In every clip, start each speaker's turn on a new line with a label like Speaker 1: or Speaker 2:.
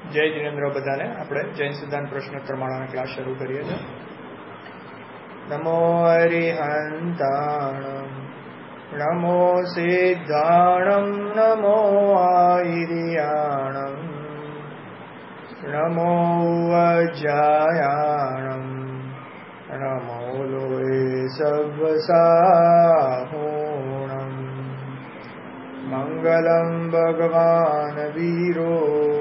Speaker 1: જય જીનેન્દ્ર બધાને. આપણે જૈન સિદ્ધાંત પ્રશ્નોત્તર માળાના ક્લાસ શરૂ કરીએ છીએ. નમો હરિહંતાણમ નમો સિદ્ધાણમ નમો આઈર્યાણમ નમો વજ્જાયાણમ નમો લોય સવ્વસાહૂણમ મંગલમ ભગવાન વીરો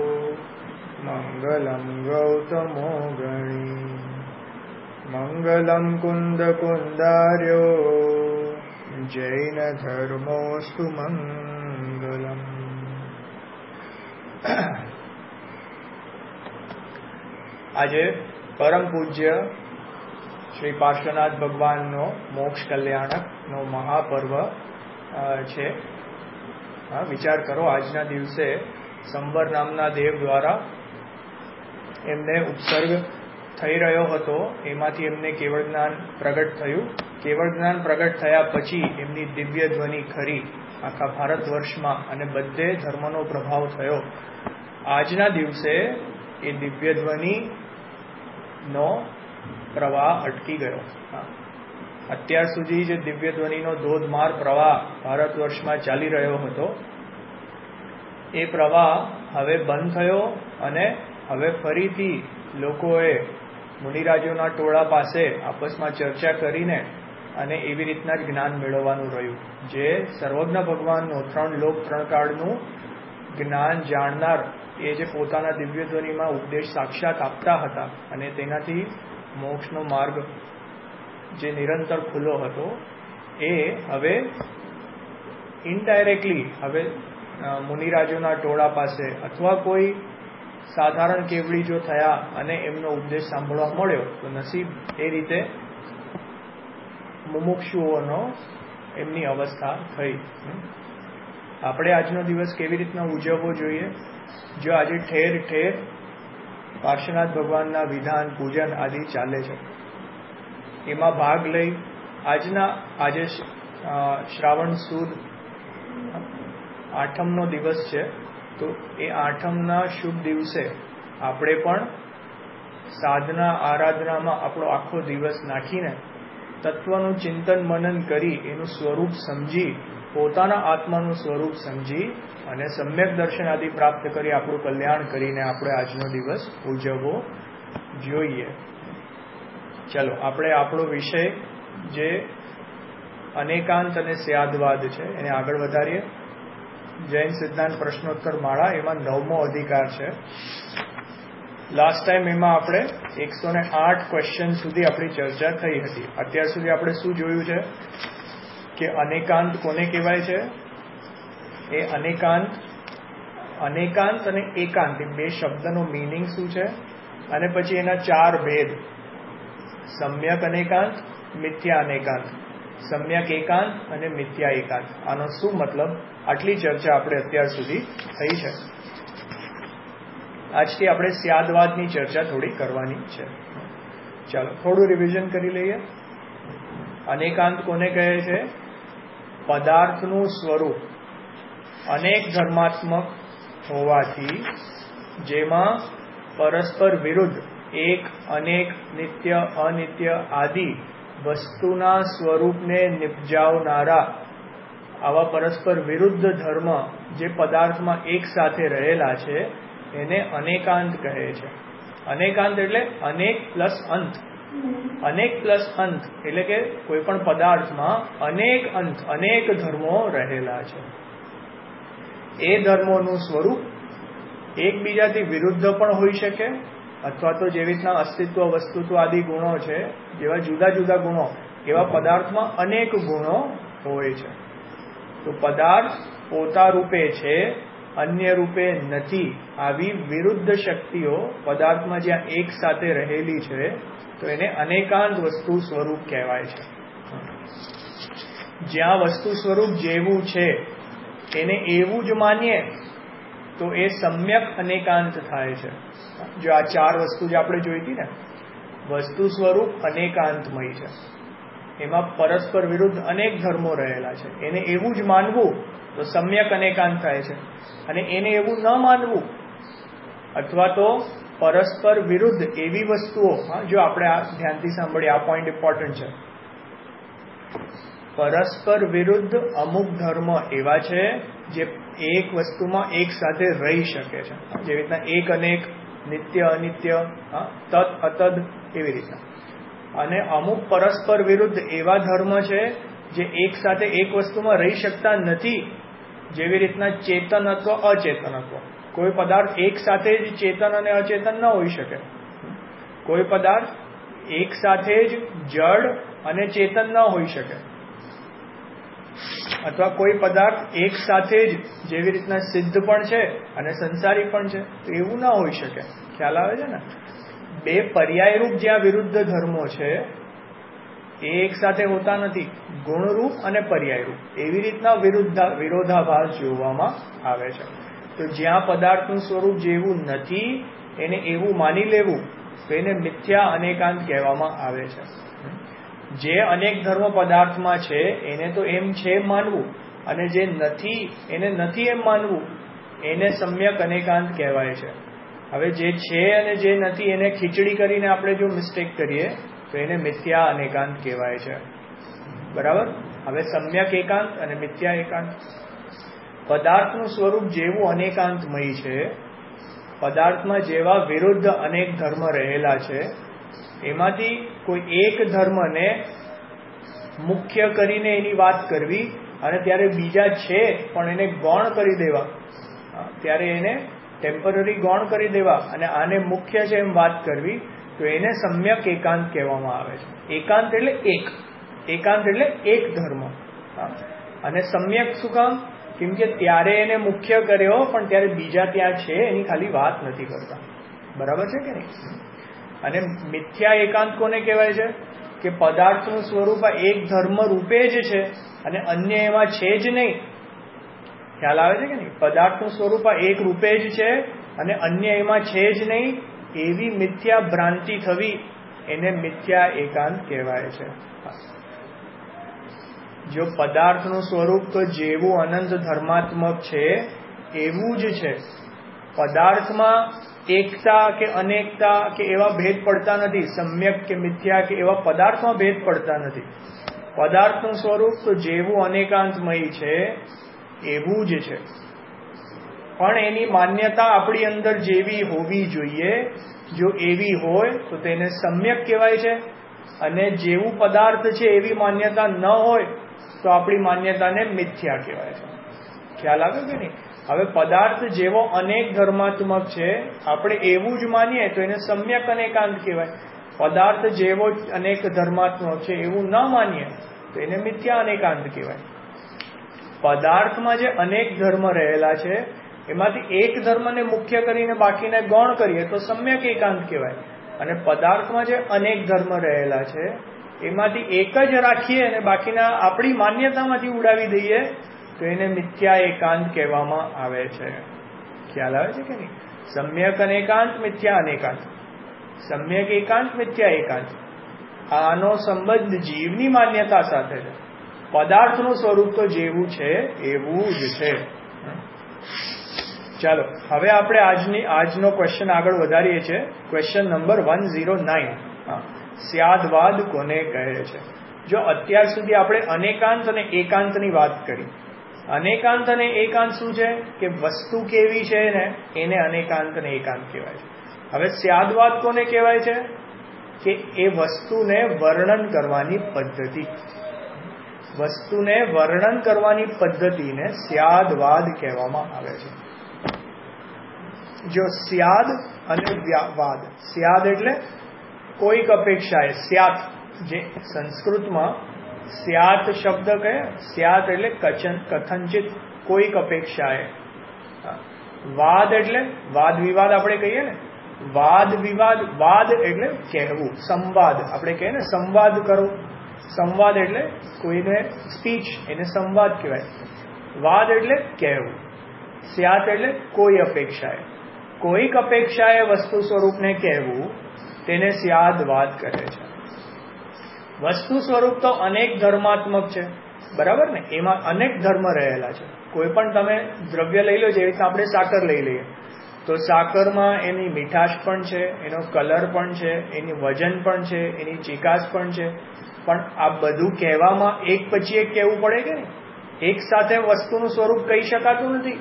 Speaker 1: મંગલમ ગૌતમો ગણી મંગલમ કુંદ કુંદાર્યો જૈન ધર્મોસ્તુ મંગલમ. આજે પરમ પૂજ્ય શ્રી પાર્શ્વનાથ ભગવાનનો મોક્ષ કલ્યાણકનો મહાપર્વ છે. વિચાર કરો, આજના દિવસે સંવર નામના દેવ દ્વારા એમને ઉપસર્ગ થઈ રહ્યો હતો, એમાંથી એમને કેવળ જ્ઞાન પ્રગટ થયું. કેવળ જ્ઞાન પ્રગટ થયા પછી એમની દિવ્ય ધ્વનિ ખરી આખા ભારત વર્ષમાં અને બધે ધર્મનો પ્રભાવ થયો. આજના દિવસે એ દિવ્ય ધ્વનિનો પ્રવાહ અટકી ગયો. અત્યાર સુધી જે દિવ્ય ધ્વનિનો ધોધમાર પ્રવાહ ભારત વર્ષમાં ચાલી રહ્યો હતો, એ પ્રવાહ હવે બંધ થયો અને હવે ફરીથી લોકોએ મુનિરાજોના ટોળા પાસે આપસમાં ચર્ચા કરીને અને એવી રીતના જ જ્ઞાન મેળવવાનું રહ્યું. જે સર્વજ્ઞ ભગવાનનું 3 લોક 3 કાળનું જ્ઞાન જાણનાર, એ જે પોતાના દિવ્ય ધ્વનિમાં ઉપદેશ સાક્ષાત આપતા હતા અને તેનાથી મોક્ષનો માર્ગ જે નિરંતર ખુલ્લો હતો, એ હવે ઇનડાયરેક્ટલી હવે મુનિરાજોના ટોળા પાસે અથવા કોઈ સાધારણ કેવડી જો થયા અને એમનો ઉપદેશ સાંભળવા મળ્યો તો નસીબ એ રીતે મુમુક્ષુઓનો એમની અવસ્થા થઈ. આપણે આજનો દિવસ કેવી રીતના ઉજવવો જોઈએ? જો આજે ઠેર ઠેર પાર્શ્વનાથ ભગવાનના વિધાન પૂજન આદિ ચાલે છે, એમાં ભાગ લઈ આજે શ્રાવણ સુદ આઠમનો દિવસ છે, તો એ આઠમના શુભ દિવસે આપણે પણ સાધના આરાધનામાં આપણો આખો દિવસ નાખીને તત્વનું ચિંતન મનન કરી એનું સ્વરૂપ સમજી, પોતાના આત્માનું સ્વરૂપ સમજી અને સમ્યક દર્શન આદિ પ્રાપ્ત કરી આપણું કલ્યાણ કરીને આપણે આજનો દિવસ ઉજવવો જોઈએ. ચલો, આપણે આપણો વિષય જે અનેકાંત અને સ્યાદવાદ છે એને આગળ વધારીએ. જૈન સિદ્ધાંત પ્રશ્નોત્તર માળા, એમાં 9મો અધિકાર છે. લાસ્ટ ટાઈમ એમાં આપણે 108 ક્વેશ્ચન સુધી આપણી ચર્ચા થઈ હતી. અત્યાર સુધી આપણે શું જોયું છે કે અનેકાંત કોને કહેવાય છે? એ અનેકાંત અને એકાંત, એ બે શબ્દનો મિનિંગ શું છે, અને પછી એના 4 ભેદ: સમ્યક અનેકાંત, મિથ્યા અનેકાંત, સમ્યક એકાંત અને મિથ્યા એકાંત. આનો શું મતલબ? આટલી ચર્ચા આપણે અત્યાર સુધી થઈ છે. આજથી આપણે સ્યાદવાદની ચર્ચા થોડી કરવાની છે. ચાલો થોડું રિવિઝન કરી લઈએ. અનેકાંત કોને કહે છે? પદાર્થનું સ્વરૂપ અનેક ધર્માત્મક હોવાથી, જેમાં પરસ્પર વિરુદ્ધ એક, અનેક, નિત્ય, અનિત્ય આદિ વસ્તુના સ્વરૂપને નિપજાવનારા આવા પરસ્પર વિરુદ્ધ ધર્મ જે પદાર્થમાં એક સાથે રહેલા છે, એને અનેકાંત કહે છે. અનેકાંત એટલે અનેક પ્લસ અંત. અનેક પ્લસ અંત એટલે કે કોઈ પણ પદાર્થમાં અનેક અંત, અનેક ધર્મો રહેલા છે. એ ધર્મોનું સ્વરૂપ એકબીજાથી વિરુદ્ધ પણ હોઈ શકે, અથવા તો જેવી રીતના અસ્તિત્વ, વસ્તુત્વ આદિ ગુણો છે, જેવા જુદા જુદા ગુણો, એવા પદાર્થમાં અનેક ગુણો હોય છે. તો પદાર્થ પોતા રૂપે છે, અન્ય રૂપે નથી, આવી વિરુદ્ધ શક્તિઓ પદાર્થમાં જ્યાં એક સાથે રહેલી છે, તો એને અનેકાંત વસ્તુ સ્વરૂપ કહેવાય છે. જ્યાં વસ્તુ સ્વરૂપ જેવું છે એને એવું જ માનીએ તો એ સમ્યક અનેકાંત થાય છે. જો આ 4 વસ્તુ જે આપણે જોઈ હતી ને, વસ્તુ સ્વરૂપ અનેકાંતમય છે, એમાં પરસ્પર વિરુદ્ધ અનેક ધર્મો રહેલા છે, એને એવું જ માનવું તો સમ્યક અનેકાંત થાય છે. અને એને એવું ન માનવું અથવા તો પરસ્પર વિરુદ્ધ એવી વસ્તુઓ, જો આપણે આ ધ્યાનથી સાંભળીએ, આ પોઈન્ટ ઇમ્પોર્ટન્ટ છે. પરસ્પર વિરુદ્ધ અમુક ધર્મ એવા છે જે એક વસ્તુમાં એક સાથે રહી શકે છે, જેવી રીતના એક અને એક, નિત્ય અનિત્ય, તદ અતદ, એવી રીતના. અને અમુક પરસ્પર વિરુદ્ધ એવા ધર્મ છે જે એક સાથે એક વસ્તુમાં રહી શકતા નથી, જેવી રીતના ચેતન અથવા અચેતનત્વ. કોઈ પદાર્થ એક સાથે જ ચેતન અને અચેતન ન હોઈ શકે. કોઈ પદાર્થ એક સાથે જ જડ અને ચેતન ન હોઈ શકે. અથવા કોઈ પદાર્થ એક સાથે જ, જેવી રીતના સિદ્ધ પણ છે અને સંસારી પણ છે, તો એવું ના હોઈ શકે. ખ્યાલ આવે છે ને? બે પર્યાયરૂપ જ્યાં વિરુદ્ધ ધર્મો છે એ એક સાથે હોતા નથી. ગુણરૂપ અને પર્યાયરૂપ એવી રીતના વિરોધાભાસ જોવામાં આવે છે. તો જ્યાં પદાર્થનું સ્વરૂપ જેવું નથી એને એવું માની લેવું, તો એને મિથ્યા અનેકાંત કહેવામાં આવે છે. જે અનેક ધર્મ પદાર્થમાં છે એને તો એમ છે માનવું, અને જે નથી એને નથી એમ માનવું, એને સમ્યક અનેકાંત કહેવાય છે. હવે જે છે અને જે નથી એને ખીચડી કરીને આપણે જો મિસ્ટેક કરીએ તો એને મિથ્યા અનેકાંત કહેવાય છે. બરાબર? હવે સમ્યક એકાંત અને મિથ્યા એકાંત. પદાર્થનું સ્વરૂપ જેવું અનેકાંતમય છે, પદાર્થમાં જેવા વિરુદ્ધ અનેક ધર્મ રહેલા છે, એમાંથી કોઈ એક ધર્મને મુખ્ય કરીને એની વાત કરવી અને ત્યારે બીજા છે પણ એને ગૌણ કરી દેવા, ત્યારે એને ટેમ્પરરી ગૌણ કરી દેવા અને આને મુખ્ય છે એમ વાત કરવી, તો એને સમ્યક એકાંત કહેવામાં આવે છે. એકાંત એટલે એક, એકાંત એટલે એક ધર્મ. અને સમ્યક શું કામ? કેમ કે ત્યારે એને મુખ્ય કર્યો પણ ત્યારે બીજા ત્યાં છે એની ખાલી વાત નથી કરતા. બરાબર છે કે નહીં? અને મિથ્યા એકાંત કોને કહેવાય છે? કે પદાર્થનું સ્વરૂપ આ એક ધર્મ રૂપે જ છે અને અન્ય એમાં છે જ નહીં. ખ્યાલ આવે છે કે નહીં? પદાર્થનું સ્વરૂપ આ એક રૂપે જ છે અને અન્ય એમાં છે જ નહીં, એવી મિથ્યા ભ્રાંતિ થવી, એને મિથ્યા એકાંત કહેવાય છે. જો પદાર્થનું સ્વરૂપ તો જેવું અનંત ધર્માત્મક છે એવું જ છે, પદાર્થમાં એકતા કે અનેકતા કે એવા ભેદ પડતા નથી, સમ્યક કે મિથ્યા કે એવા પદાર્થમાં ભેદ પડતા નથી. પદાર્થનું સ્વરૂપ તો જેવું અનેકાંતમય છે એવું જ છે, પણ એની માન્યતા આપણી અંદર જેવી હોવી જોઈએ, જો એવી હોય તો તેને સમ્યક કહેવાય છે. અને જેવું પદાર્થ છે એવી માન્યતા ન હોય તો આપણી માન્યતાને મિથ્યા કહેવાય છે. ખ્યાલ આવ્યો કે નહીં? હવે પદાર્થ જેવો અનેક ધર્માત્મક છે આપણે એવું જ માનીએ તો એને સમ્યક અનેકાંત કહેવાય. પદાર્થ જેવો અનેક ધર્માત્મક છે એવું ન માનીએ તો એને મિથ્યા અનેકાંત કહેવાય. પદાર્થમાં જે અનેક ધર્મ રહેલા છે એમાંથી એક ધર્મને મુખ્ય કરીને બાકીને ગૌણ કરીએ તો સમ્યક એકાંત કહેવાય. અને પદાર્થમાં જે અનેક ધર્મ રહેલા છે એમાંથી એક જ રાખીએ અને બાકીના આપણી માન્યતામાંથી ઉડાવી દઈએ તો એને મિથ્યા એકાંત કહેવામાં આવે છે. ખ્યાલ આવે છે કે નહીં? સમ્યક અનેકાંત, મિથ્યા અનેકાંત. સમ્યક એકાંત, મિથ્યા એકાંત, આનો સંબંધ જીવની માન્યતા સાથે છે. પદાર્થનું સ્વરૂપ તો જેવું છે એવું જ છે. ચાલો હવે આપણે આજનો ક્વેશ્ચન આગળ વધારીએ છીએ. Question number 109. સ્યાદવાદ કોને કહે છે? જો અત્યાર સુધી આપણે અનેકાંત અને એકાંતની વાત કરી. અનેકાંત અને એકાંત શું છે? કે વસ્તુ કેવી છે ને એને અનેકાંત અને એકાંત કહેવાય છે. હવે સ્યાદવાદ કોને કહેવાય છે? કે એ વસ્તુને વર્ણન કરવાની પદ્ધતિ, વસ્તુને વર્ણન કરવાની પદ્ધતિને સ્યાદવાદ કહેવામાં આવે છે. જો સ્યાદ અને વાદ, સ્યાદ એટલે કોઈક અપેક્ષાએ, સ્યાત, જે સંસ્કૃતમાં સ્યાત શબ્દ કહે, સ્યાત એટલે કથનચિત, કોઈક અપેક્ષાએ. વાદ એટલે વાદ વિવાદ આપણે કહીએ ને, વાદ વિવાદ, વાદ એટલે કહેવું, સંવાદ આપણે કહીએ ને, સંવાદ કરો. સંવાદ એટલે કોઈને સ્પીચ, એને સંવાદ કહેવાય. વાદ એટલે કહેવું. સ્યાત એટલે કોઈ અપેક્ષાએ, કોઈક અપેક્ષાએ વસ્તુ સ્વરૂપને કહેવું, તેને સ્યાદવાદ કહે છે. વસ્તુ સ્વરૂપ તો અનેક ધર્માત્મક છે, બરાબર ને? એમાં અનેક ધર્મ રહેલા છે. કોઈ પણ તમે દ્રવ્ય લઈ લો, જેવી રીતે આપણે સાકર લઈ લઈએ તો સાકરમાં એની મીઠાશ પણ છે, એનો કલર પણ છે, એની વજન પણ છે, એની ચીકાશ પણ છે. પણ આ બધું કહેવામાં એક પછી એક કહેવું પડે કે નહીં? એક સાથે વસ્તુનું સ્વરૂપ કહી શકાતું નથી.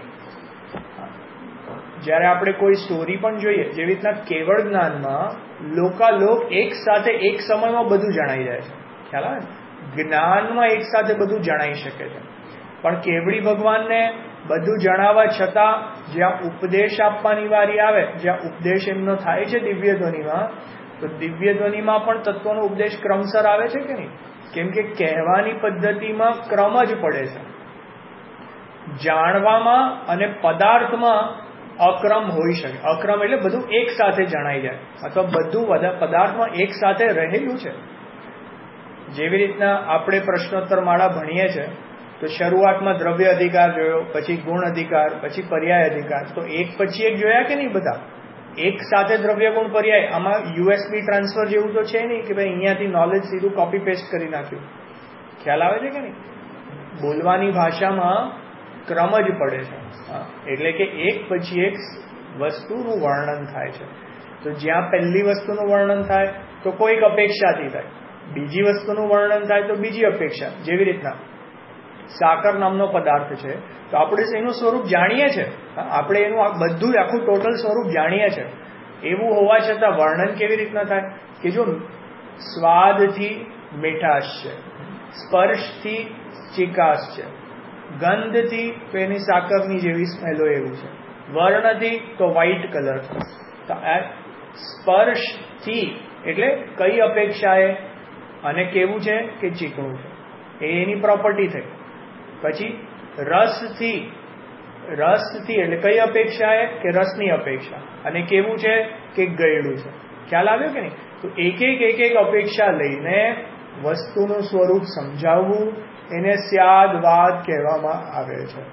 Speaker 1: જ્યારે આપણે કોઈ સ્ટોરી પણ જોઈએ, જેવી રીતના કેવળ જ્ઞાનમાં લોકાલોક એક સાથે એક સમયમાં બધું જણાઈ જાય છે. ખ્યાલ આવે? જ્ઞાનમાં એક સાથે બધું જણાઈ શકે છે. પણ કેવડી ભગવાનને બધું જણાવવા છતાં જ્યાં ઉપદેશ આપવાની વારી આવે, જ્યાં ઉપદેશ એમનો થાય છે દિવ્ય ધ્વનિમાં, તો દિવ્ય ધ્વનિમાં પણ તત્વનો ઉપદેશ ક્રમસર આવે છે કે નહીં? કેમ કે કહેવાની પદ્ધતિમાં ક્રમ જ પડે છે. જાણવામાં અને પદાર્થમાં અક્રમ હોઈ શકે. અક્રમ એટલે બધું એક સાથે જણાઈ જાય, અથવા બધું પદાર્થમાં એક સાથે રહેલું છે. જેવી રીતના આપણે પ્રશ્નોત્તર માળા ભણીએ છીએ, તો શરૂઆતમાં દ્રવ્ય અધિકાર જોયો, પછી ગુણ અધિકાર, પછી પર્યાય અધિકાર. તો એક પછી એક જોયા કે નહીં બધા? એક સાથે દ્રવ્ય ગુણ પર્યાય. આમાં યુએસબી ટ્રાન્સફર જેવું તો છે નહીં કે ભાઈ અહીંયાથી નોલેજ સીધું કોપી પેસ્ટ કરી નાખ્યું. ખ્યાલ આવે છે કે નહીં? બોલવાની ભાષામાં ક્રમ જ પડે છે. એટલે કે એક પછી એક વસ્તુનું વર્ણન થાય છે. તો જ્યાં પહેલી વસ્તુનું વર્ણન થાય તો કોઈક અપેક્ષાથી થાય, બીજી વસ્તુનું વર્ણન થાય તો બીજી અપેક્ષા. જેવી રીતના સાકર નામનો પદાર્થ છે, તો આપણે એનું સ્વરૂપ જાણીએ છીએ, આપણે એનું બધું આખું ટોટલ સ્વરૂપ જાણીએ છીએ. એવું હોવા છતાં વર્ણન કેવી રીતના થાય? કે જો સ્વાદથી મીઠાશ છે, સ્પર્શથી ચીકાશ છે, ગંધથી તો એની સાકરની જેવી સ્મેલો એવું છે, વર્ણથી તો વ્હાઈટ કલર છે. તો આ સ્પર્શથી એટલે કઈ અપેક્ષાએ, અને કેવું છે કે ચીકણું છે, એ એની પ્રોપર્ટી થઈ. પછી રસથી એટલે કઈ અપેક્ષાએ કે રસની અપેક્ષા, અને કેવું છે કે ગળ્યું છે. ખ્યાલ આવ્યો કે નહીં? તો એક એક અપેક્ષા લઈને વસ્તુનું સ્વરૂપ સમજાવવું, એને સ્યાદવાદ કહેવામાં આવે છે.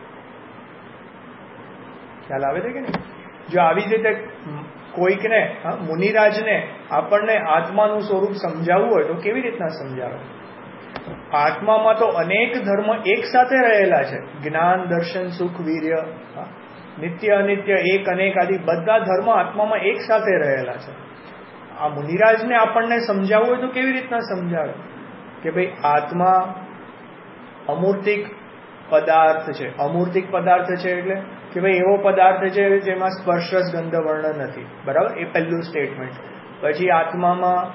Speaker 1: ખ્યાલ આવે છે કે નહીં? જો આવી રીતે કોઈકને, મુનિરાજને આપણને આત્માનું સ્વરૂપ સમજાવવું હોય તો કેવી રીતના સમજાવે? આત્મામાં તો અનેક ધર્મ એક સાથે રહેલા છે. જ્ઞાન, દર્શન, સુખ, વીર્ય, નિત્ય, અનિત્ય, એક, અનેક આદિ બધા ધર્મ આત્મામાં એક સાથે રહેલા છે. આ મુનિરાજને આપણને સમજાવવું હોય તો કેવી રીતના સમજાવે? કે ભાઈ આત્મા અમૂર્તિક પદાર્થ છે. અમૂર્તિક પદાર્થ છે એટલે કે ભાઈ એવો પદાર્થ છે જેમાં સ્પર્શ, ગંધ, વર્ણ નથી. બરાબર? એ પહેલું સ્ટેટમેન્ટ. પછી આત્મામાં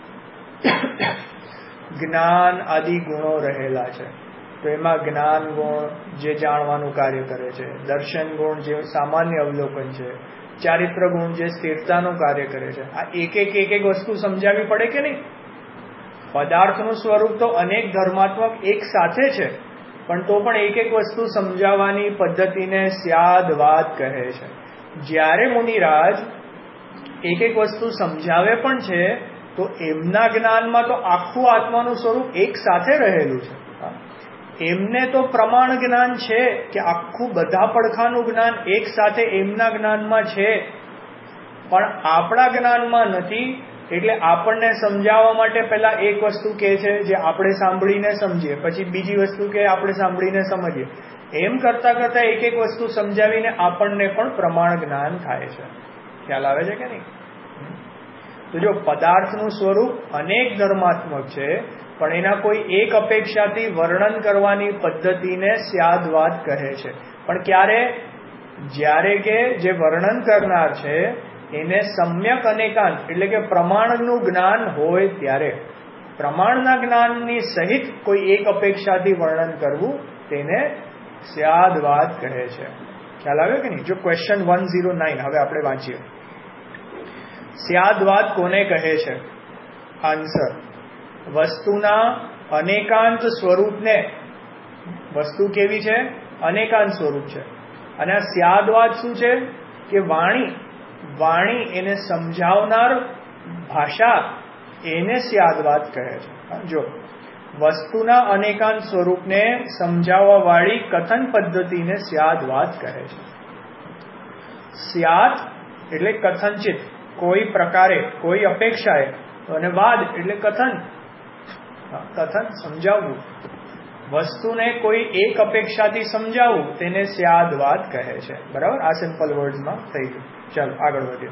Speaker 1: જ્ઞાન આદિ ગુણો રહેલા છે, તો એમાં જ્ઞાન ગુણ જે જાણવાનું કાર્ય કરે છે, દર્શન ગુણ જે સામાન્ય અવલોકન છે, ચારિત્ર ગુણ જે સ્થિરતાનું કાર્ય કરે છે. આ એક એક વસ્તુ સમજાવવી પડે કે નહીં? પદાર્થનું સ્વરૂપ તો અનેક ધર્માત્મક એક સાથે છે, પણ તો પણ એક વસ્તુ સમજાવવાની પદ્ધતિને સ્યાદવાદ કહે છે. જ્યારે મુનિરાજ એક વસ્તુ સમજાવે પણ છે, તો એમના જ્ઞાનમાં તો આખું આત્માનું સ્વરૂપ એક સાથે રહેલું છે. એમને તો પ્રમાણ જ્ઞાન છે કે આખું બધા પડખાનું જ્ઞાન એક સાથે એમના જ્ઞાનમાં છે, પણ આપણા જ્ઞાનમાં નથી. એટલે આપણને સમજાવવા માટે પહેલા એક વસ્તુ કહે છે જે આપણે સાંભળીને સમજીએ, પછી બીજી વસ્તુ કે આપણે સાંભળીને સમજીએ. એમ કરતા કરતા એક વસ્તુ સમજાવીને આપણને પણ પ્રમાણ જ્ઞાન થાય છે. ખ્યાલ આવે છે કે નહીં? તો જો પદાર્થનું સ્વરૂપ અનેક ધર્માત્મક છે, પણ એના કોઈ એક અપેક્ષાથી વર્ણન કરવાની પદ્ધતિને સ્યાદવાદ કહે છે. પણ ક્યારે? જ્યારે કે જે વર્ણન કરનાર છે એને સમ્યક અનેકાંત એટલે કે પ્રમાણનું જ્ઞાન હોય ત્યારે. પ્રમાણના જ્ઞાનની સહિત કોઈ એક અપેક્ષાથી વર્ણન કરવું તેને સ્યાદવાદ કહે છે. ખ્યાલ આવ્યો કે નહીં? જો ક્વેશ્ચન 109 હવે આપણે વાંચીએ. સ્યાદવાદ કોને કહે છે? આન્સર: વસ્તુના અનેકાંત સ્વરૂપને. વસ્તુ કેવી છે? અનેકાંત સ્વરૂપ છે. અને આ સ્યાદવાદ શું છે? કે વાણી એને સમજાવનાર ભાષા, એને સ્યાદવાદ કહે છે. જો વસ્તુના અનેકાંત સ્વરૂપને સમજાવવા વાળી કથન પદ્ધતિને સ્યાદવાદ કહે છે. સ્યાદ એટલે કથનચિત, કોઈ પ્રકારે, કોઈ અપેક્ષાએ, અને વાદ એટલે કથન, સમજાવવું. વસ્તુને કોઈ એક અપેક્ષાથી સમજાવવું તેને સ્યાદવાદ કહે છે. બરાબર, આ સિમ્પલ વર્ડ્સમાં થઈ ગયું. ચાલો આગળ વધીએ.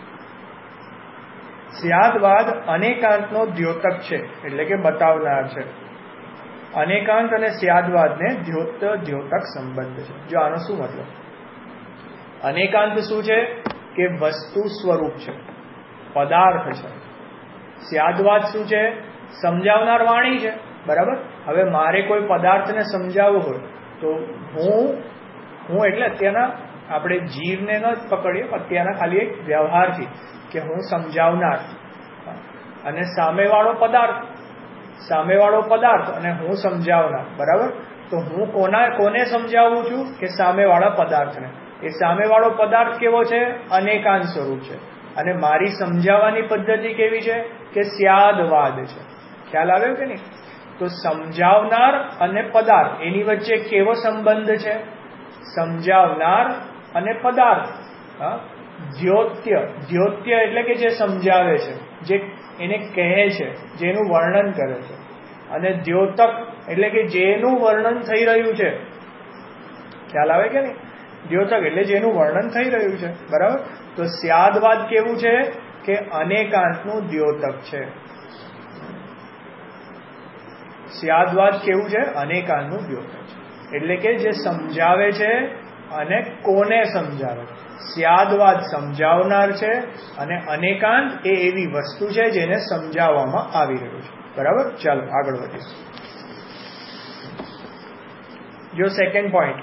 Speaker 1: સ્યાદવાદ અનેકાંતનો દ્યોતક છે, એટલે કે બતાવનાર છે. અનેકાંત અને સ્યાદવાદને દ્યોતક સંબંધ છે. જો આનો શું મતલબ? અનેકાંત શું છે? કે વસ્તુ સ્વરૂપ છે, પદાર્થ છે. સ્યાદવાદ શું છે? સમજાવનાર વાણી છે. બરાબર. હવે મારે કોઈ પદાર્થને સમજાવવો હોય તો હું એટલે અત્યારના આપણે જીવને ન પકડીએ, અત્યારના ખાલી એક વ્યવહારથી કે હું સમજાવનાર અને સામેવાળો પદાર્થ અને હું સમજાવનાર. બરાબર. તો હું કોને સમજાવું છું? કે સામેવાળા પદાર્થને. એ સામેવાળો પદાર્થ કેવો છે? અનેકાંત સ્વરૂપ છે. અને મારી સમજાવવાની પદ્ધતિ કેવી છે? કે સ્યાદવાદ છે. ખ્યાલ આવ્યો કે નહીં? તો સમજાવનાર અને પદાર્થ એની વચ્ચે કેવો સંબંધ છે? સમજાવનાર અને પદાર્થ. દ્યોત્ય એટલે કે જે સમજાવે છે, જે એને કહે છે, જેનું વર્ણન કરે છે. અને દ્યોતક એટલે કે જેનું વર્ણન થઈ રહ્યું છે. ખ્યાલ આવે કે નહીં? દ્યોતક એટલે જેનું વર્ણન થઈ રહ્યું છે. બરાબર. તો સ્યાદવાદ કેવું છે? કે અનેકાંતનું દ્યોતક છે. સ્યાદવાદ કેવું છે? અનેકાંતનું દ્યોતક છે. એટલે કે જે સમજાવે છે અને કોને સમજાવે. સ્યાદવાદ સમજાવનાર છે અને અનેકાંત એ એવી વસ્તુ છે જેને સમજાવવામાં આવી રહ્યું છે. બરાબર. ચાલો આગળ વધીએ. જો સેકન્ડ પોઈન્ટ,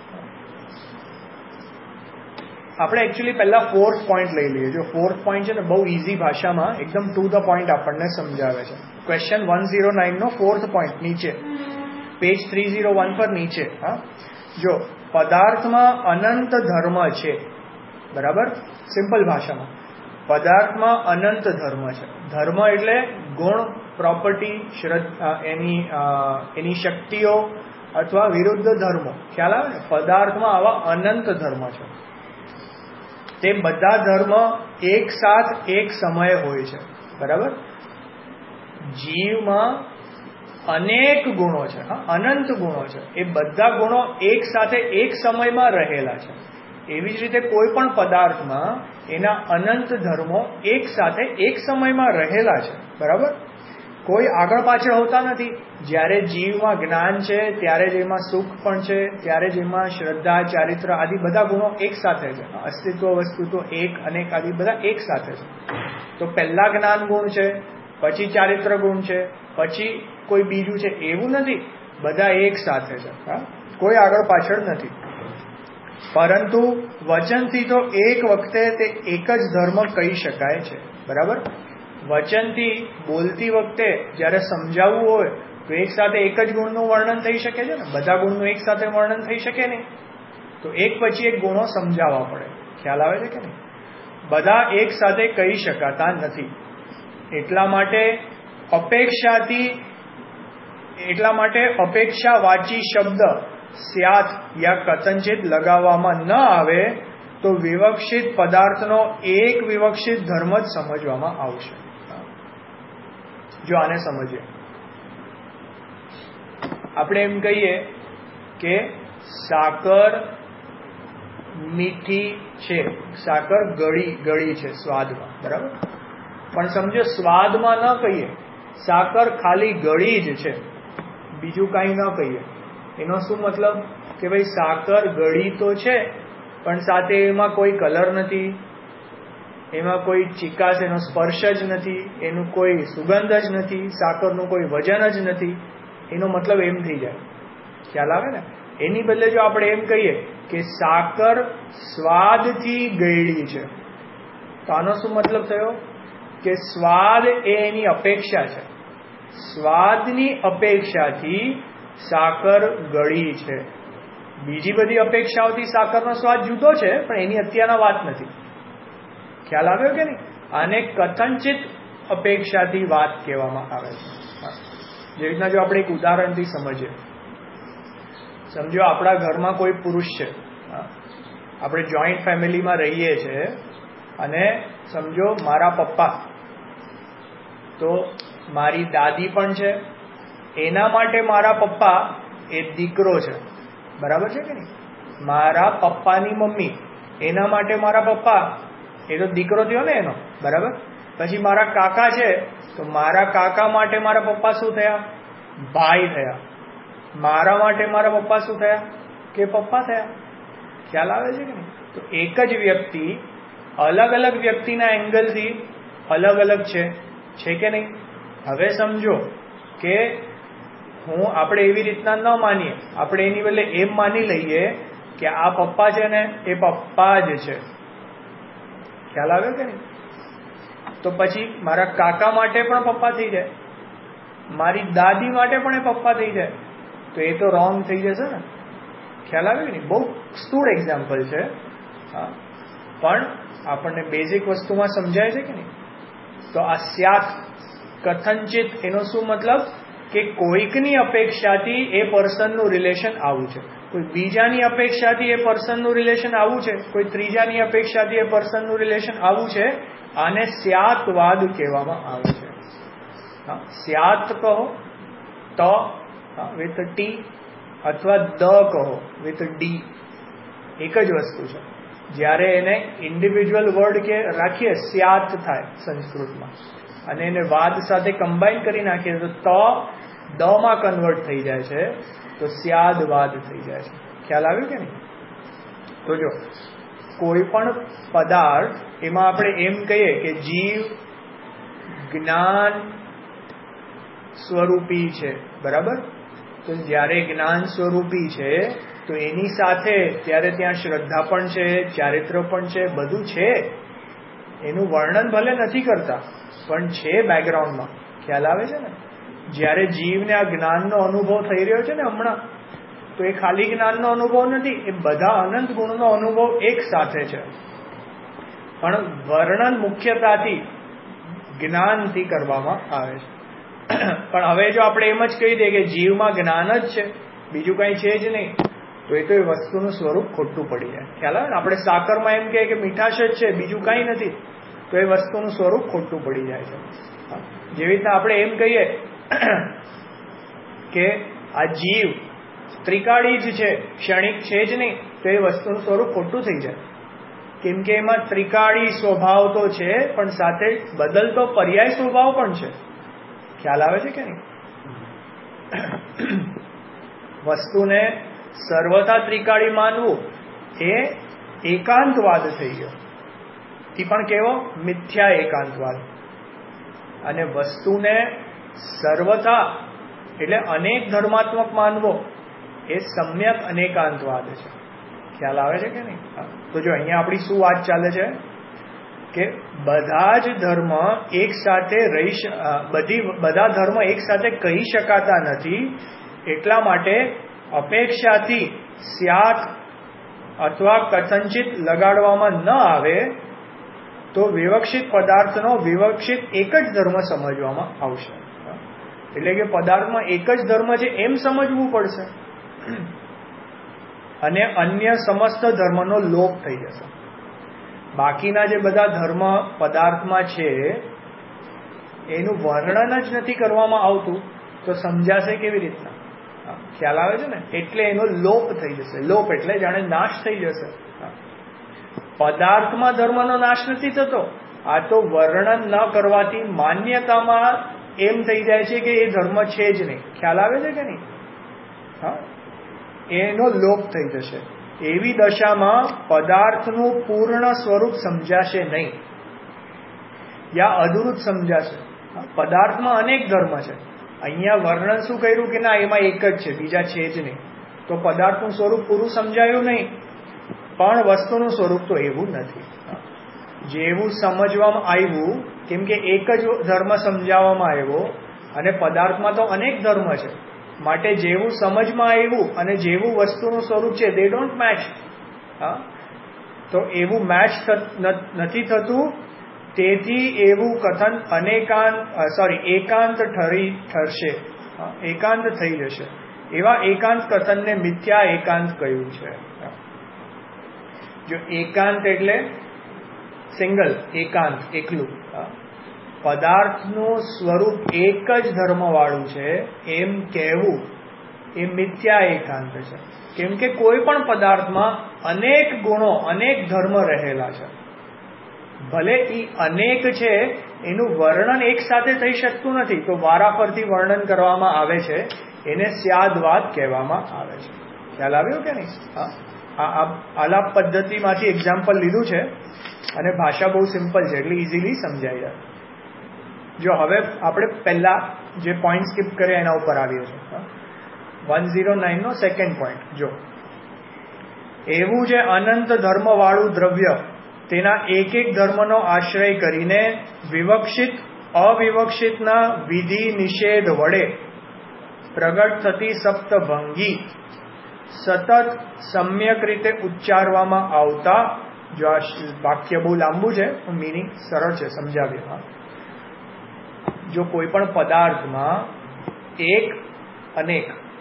Speaker 1: આપણે એકચ્યુઅલી પહેલા ફોર્થ પોઈન્ટ લઈ લઈએ. જો ફોર્થ પોઈન્ટ છે ને બહુ ઇઝી ભાષામાં એકદમ ટુ ધ પોઈન્ટ આપણને સમજાવે છે. ક્વેશ્ચન 109 નો ફોર્થ પોઈન્ટ નીચે પેજ 301 પર નીચે. જો પદાર્થમાં અનંત ધર્મ છે. બરાબર. સિમ્પલ ભાષામાં પદાર્થમાં અનંત ધર્મ છે. ધર્મ એટલે ગુણ, પ્રોપર્ટી, એની શક્તિઓ અથવા વિરુદ્ધ ધર્મો. ખ્યાલ આવે ને? પદાર્થમાં આવા અનંત ધર્મ છે. તે બધા ધર્મ એક સાથ એક સમયે હોય છે. બરાબર. જીવમાં અનેક ગુણો છે, અનંત ગુણો છે. એ બધા ગુણો એક સાથે એક સમયમાં રહેલા છે. એવી જ રીતે કોઈ પણ પદાર્થમાં એના અનંત ધર્મો એક સાથે એક સમયમાં રહેલા છે. બરાબર. કોઈ આગળ પાછળ હોતા નથી. જ્યારે જીવમાં જ્ઞાન છે ત્યારે જ એમાં સુખ પણ છે, ત્યારે જ એમાં શ્રદ્ધા, ચારિત્ર આદિ બધા ગુણો એક સાથે છે. અસ્તિત્વ, વસ્તુત્વ, એક, અનેક આદિ બધા એક સાથે છે. તો પહેલા જ્ઞાન ગુણ છે, પછી ચારિત્ર ગુણ છે, પછી કોઈ બીજું છે, એવું નથી. બધા એક સાથે છે, કોઈ આગળ પાછળ નથી. પરંતુ વચનથી તો એક વખતે તે એક જ ધર્મ કહી શકાય છે. બરાબર. વચનથી બોલતી વખતે જ્યારે સમજાવવું હોય તો એક સાથે એક જ ગુણનું વર્ણન થઈ શકે છે ને. બધા ગુણનું એક સાથે વર્ણન થઈ શકે નહીં. તો એક પછી એક ગુણો સમજાવવા પડે. ખ્યાલ આવે છે કે નહીં? બધા એક સાથે કહી શકાતા નથી. એટલા માટે અપેક્ષાવાચી શબ્દ સ્યાત યા કથનચિત લગાવવામાં ન આવે તો વિવક્ષિત પદાર્થનો એક વિવક્ષિત ધર્મ જ સમજવામાં આવશે. જો આને સમજીએ, આપણે એમ કહીએ કે સાકર મીઠી છે, સાકર ગળી છે સ્વાદમાં. બરાબર. પણ સમજો સ્વાદમાં ન કહીએ, સાકર ખાલી ગળી જ છે, બીજું કાંઈ ન કહીએ. એનો શું મતલબ? કે ભાઈ સાકર ગળી તો છે પણ સાથે એમાં કોઈ કલર નથી, એમાં કોઈ ચિકાસ, એનો સ્પર્શ જ નથી, એનું કોઈ સુગંધ જ નથી, સાકરનું કોઈ વજન જ નથી. એનો મતલબ એમ થઈ જાય. ખ્યાલ આવે ને? એની બદલે જો આપણે એમ કહીએ કે સાકર સ્વાદથી ગળી છે, તો આનો શું મતલબ થયો? કે સ્વાદ એ એની અપેક્ષા છે. સ્વાદની અપેક્ષાથી સાકર ગળી છે. બીજી બધી અપેક્ષાઓથી સાકરનો સ્વાદ જુદો છે, પણ એની અત્યારના વાત નથી. ખ્યાલ આવ્યો કે નહીં? આને કથનચિત અપેક્ષાથી વાત કહેવામાં આવે છે. જેવી રીતના જો આપણે એક ઉદાહરણથી સમજીએ. સમજો આપણા ઘરમાં કોઈ પુરુષ છે, આપણે જોઈન્ટ ફેમિલીમાં રહીએ છીએ, અને સમજો મારા પપ્પા, તો મારી દાદી પણ છે. એના માટે મારા પપ્પા એ દીકરો છે, બરાબર છે કે નહીં? મારા પપ્પાની મમ્મી, એના માટે મારા પપ્પા, એ તો દીકરો થયો ને એનો, બરાબર. પછી મારા કાકા છે, તો મારા કાકા માટે મારા પપ્પા શું થયા? ભાઈ થયા. મારા માટે મારા પપ્પા શું થયા? કે પપ્પા થયા. ખ્યાલ આવે છે કે નહીં? તો એક જ વ્યક્તિ અલગ અલગ વ્યક્તિના એંગલથી અલગ અલગ છે કે નહીં? હવે સમજો કે આપણે એવી રીતના ન માનીએ, આપણે એની બદલે એમ માની લઈએ કે આ પપ્પા છે ને એ પપ્પા જ છે. ખ્યાલ આવે કે નહીં? તો પછી મારા કાકા માટે પણ પપ્પા થઈ જાય, મારી દાદી માટે પણ એ પપ્પા થઈ જાય, તો એ તો રોંગ થઈ જશે ને. ખ્યાલ આવે કે નહીં? બહુ સ્થૂળ એક્ઝામ્પલ છે, પણ આપણને બેઝિક વસ્તુમાં સમજાય છે કે નહીં? તો આ સ્યાત કથનચિત, એનો શું મતલબ? કે કોઈકની અપેક્ષાથી એ પર્સનનું રિલેશન આવું છે, કોઈ બીજાની અપેક્ષાથી એ પર્સનનું રિલેશન આવું છે, કોઈ ત્રીજાની અપેક્ષાથી એ પર્સનનું રિલેશન આવું છે. આને સ્યાતવાદ કહેવામાં આવે છે. સ્યાત કહો તો વિથ ટી, અથવા દ કહો વિથ ડી, એક જ વસ્તુ છે. જ્યારે એને ઇન્ડિવિજ્યુઅલ વર્ડ કે રાખીએ, સ્યાત થાય સંસ્કૃતમાં, અને એને વાદ સાથે કમ્બાઈન કરી નાખીએ તો દ માં કન્વર્ટ થઈ જાય છે, તો સ્યાદવાદ થઈ જાય છે. ખ્યાલ આવ્યો કે નહીં? તો જો કોઈ પણ પદાર્થ, એમાં આપણે એમ કહીએ કે જીવ જ્ઞાન સ્વરૂપી છે, બરાબર. તો જ્યારે જ્ઞાન સ્વરૂપી છે, તો એની સાથે ત્યારે ત્યાં શ્રદ્ધા પણ છે, ચારિત્ર પણ છે, બધું છે. એનું વર્ણન ભલે નથી કરતા, પણ છે બેકગ્રાઉન્ડમાં. ખ્યાલ આવે છે ને? જ્યારે જીવને આ જ્ઞાનનો અનુભવ થઈ રહ્યો છે ને હમણાં, તો એ ખાલી જ્ઞાનનો અનુભવ નથી, એ બધા અનંત ગુણનો અનુભવ એક સાથે છે, પણ વર્ણન મુખ્યતાથી જ્ઞાનથી કરવામાં આવે છે. પણ હવે જો આપણે એમ જ કહી દઈએ કે જીવમાં જ્ઞાન જ છે, બીજું કંઈ છે જ નહીં, તો એ વસ્તુનું સ્વરૂપ ખોટું પડી જાય. ખ્યાલ આવે ને? આપણે સાકરમાં એમ કહીએ કે મીઠાશ જ છે, બીજું કંઈ નથી, તો એ વસ્તુનું સ્વરૂપ ખોટું પડી જાય છે. જેવી રીતના આપણે એમ કહીએ કે આ જીવ ત્રિકાળી જ છે, ક્ષણિક છે જ નહીં, તો એ વસ્તુનું સ્વરૂપ ખોટું થઈ જાય. કેમ કે એમાં ત્રિકાળી સ્વભાવ તો છે, પણ સાથે બદલતો પર્યાય સ્વભાવ પણ છે. ખ્યાલ આવે છે કે નહીં? વસ્તુને સર્વથા ત્રિકાળી માનવું એ એકાંતવાદ થઈ ગયો. એ પણ કેવો? મિથ્યા એકાંતવાદ. અને વસ્તુને સર્વથા એટલે અનેક ધર્માત્મક માનવો એ સમ્યક અનેકાંતવાદ છે. ખ્યાલ આવે છે કે નહીં? તો જો અહીંયા આપણી શું વાત ચાલે છે કે બધા જ ધર્મ એક સાથે બધા ધર્મ એક સાથે કહી શકાતા નથી, એટલા માટે અપેક્ષાથી સ્યાત અથવા કથનચિત લગાડવામાં ન આવે તો વિવક્ષિત પદાર્થનો વિવક્ષિત એક જ ધર્મ સમજવામાં આવશે. એટલે કે પદાર્થમાં એક જ ધર્મ છે એમ સમજવું પડશે, અને અન્ય સમસ્ત ધર્મનો લોપ થઈ જશે. બાકીના જે બધા ધર્મ પદાર્થમાં છે એનું વર્ણન જ નથી કરવામાં આવતું, તો સમજાશે કેવી રીતના? ખ્યાલ આવે છે ને? એટલે એનો લોપ થઈ જશે. લોપ એટલે જાણે નાશ થઈ જશે. પદાર્થમાં ધર્મનો નાશ નથી થતો, આ તો વર્ણન ન કરવાથી માન્યતામાં એમ થઈ જાય છે કે એ ધર્મ છે જ નહીં. ખ્યાલ આવે છે કે નહીં? એનો લોપ થઈ જશે. એવી દશામાં પદાર્થનું પૂર્ણ સ્વરૂપ સમજાશે નહીં, યા અધૂરું સમજાશે. પદાર્થમાં અનેક ધર્મ છે, અહીંયા વર્ણન શું કર્યું કે ના એમાં એક જ છે, બીજા છે જ નહીં, તો પદાર્થનું સ્વરૂપ પૂરું સમજાયું નહીં. પણ વસ્તુનું સ્વરૂપ તો એવું નથી. જેવું સમજવામાં આવ્યું, કેમ કે એક જ ધર્મ સમજાવવામાં આવ્યો, અને પદાર્થમાં તો અનેક ધર્મ છે, માટે જેવું સમજમાં આવ્યું અને જેવું વસ્તુનું સ્વરૂપ છે દે ડોન્ટ મેચ. તો એવું મેચ નથી થતું, તેથી એવું કથન એકાંત ઠરશે, એકાંત થઈ જશે. એવા એકાંત કથનને મિથ્યા એકાંત કહ્યું છે. જો એકાંત એટલે સિંગલ, એકાંત એકલું, પદાર્થનું સ્વરૂપ એક જ ધર્મ વાળું છે એમ કહેવું, એ મિથ્યા એકાંત છે. કેમ કે કોઈ પણ પદાર્થમાં અનેક ગુણો, અનેક ધર્મ રહેલા છે. ભલે એ અનેક છે, એનું વર્ણન એક સાથે થઈ શકતું નથી, તો વારાફરતી વર્ણન કરવામાં આવે છે, એને સ્યાદવાદ કહેવામાં આવે છે. ખ્યાલ આવ્યો કે નહીં? આ આલાપ પદ્ધતિમાંથી એક્ઝામ્પલ લીધું છે અને ભાષા બહુ સિમ્પલ છે એટલે ઇઝીલી સમજાઈ જાય. જો હવે આપણે પહેલા જે પોઈન્ટ સ્કીપ કર્યા એના ઉપર આવીએ છીએ. 109 નો સેકન્ડ પોઈન્ટ. જો એવું જે અનંત ધર્મ વાળું દ્રવ્ય તેના એક એક ધર્મનો આશ્રય કરીને વિવક્ષિત અવિવક્ષિતના વિધિ નિષેધ વડે પ્રગટ થતી સપ્તભંગી સતત સમ્યક રીતે ઉચ્ચારવામાં આવતા, જો આ વાક્ય બહુ લાંબુ છે, મીનિંગ સરળ છે, સમજાવીએ. જો કોઈ પણ પદાર્થમાં એક અનેક,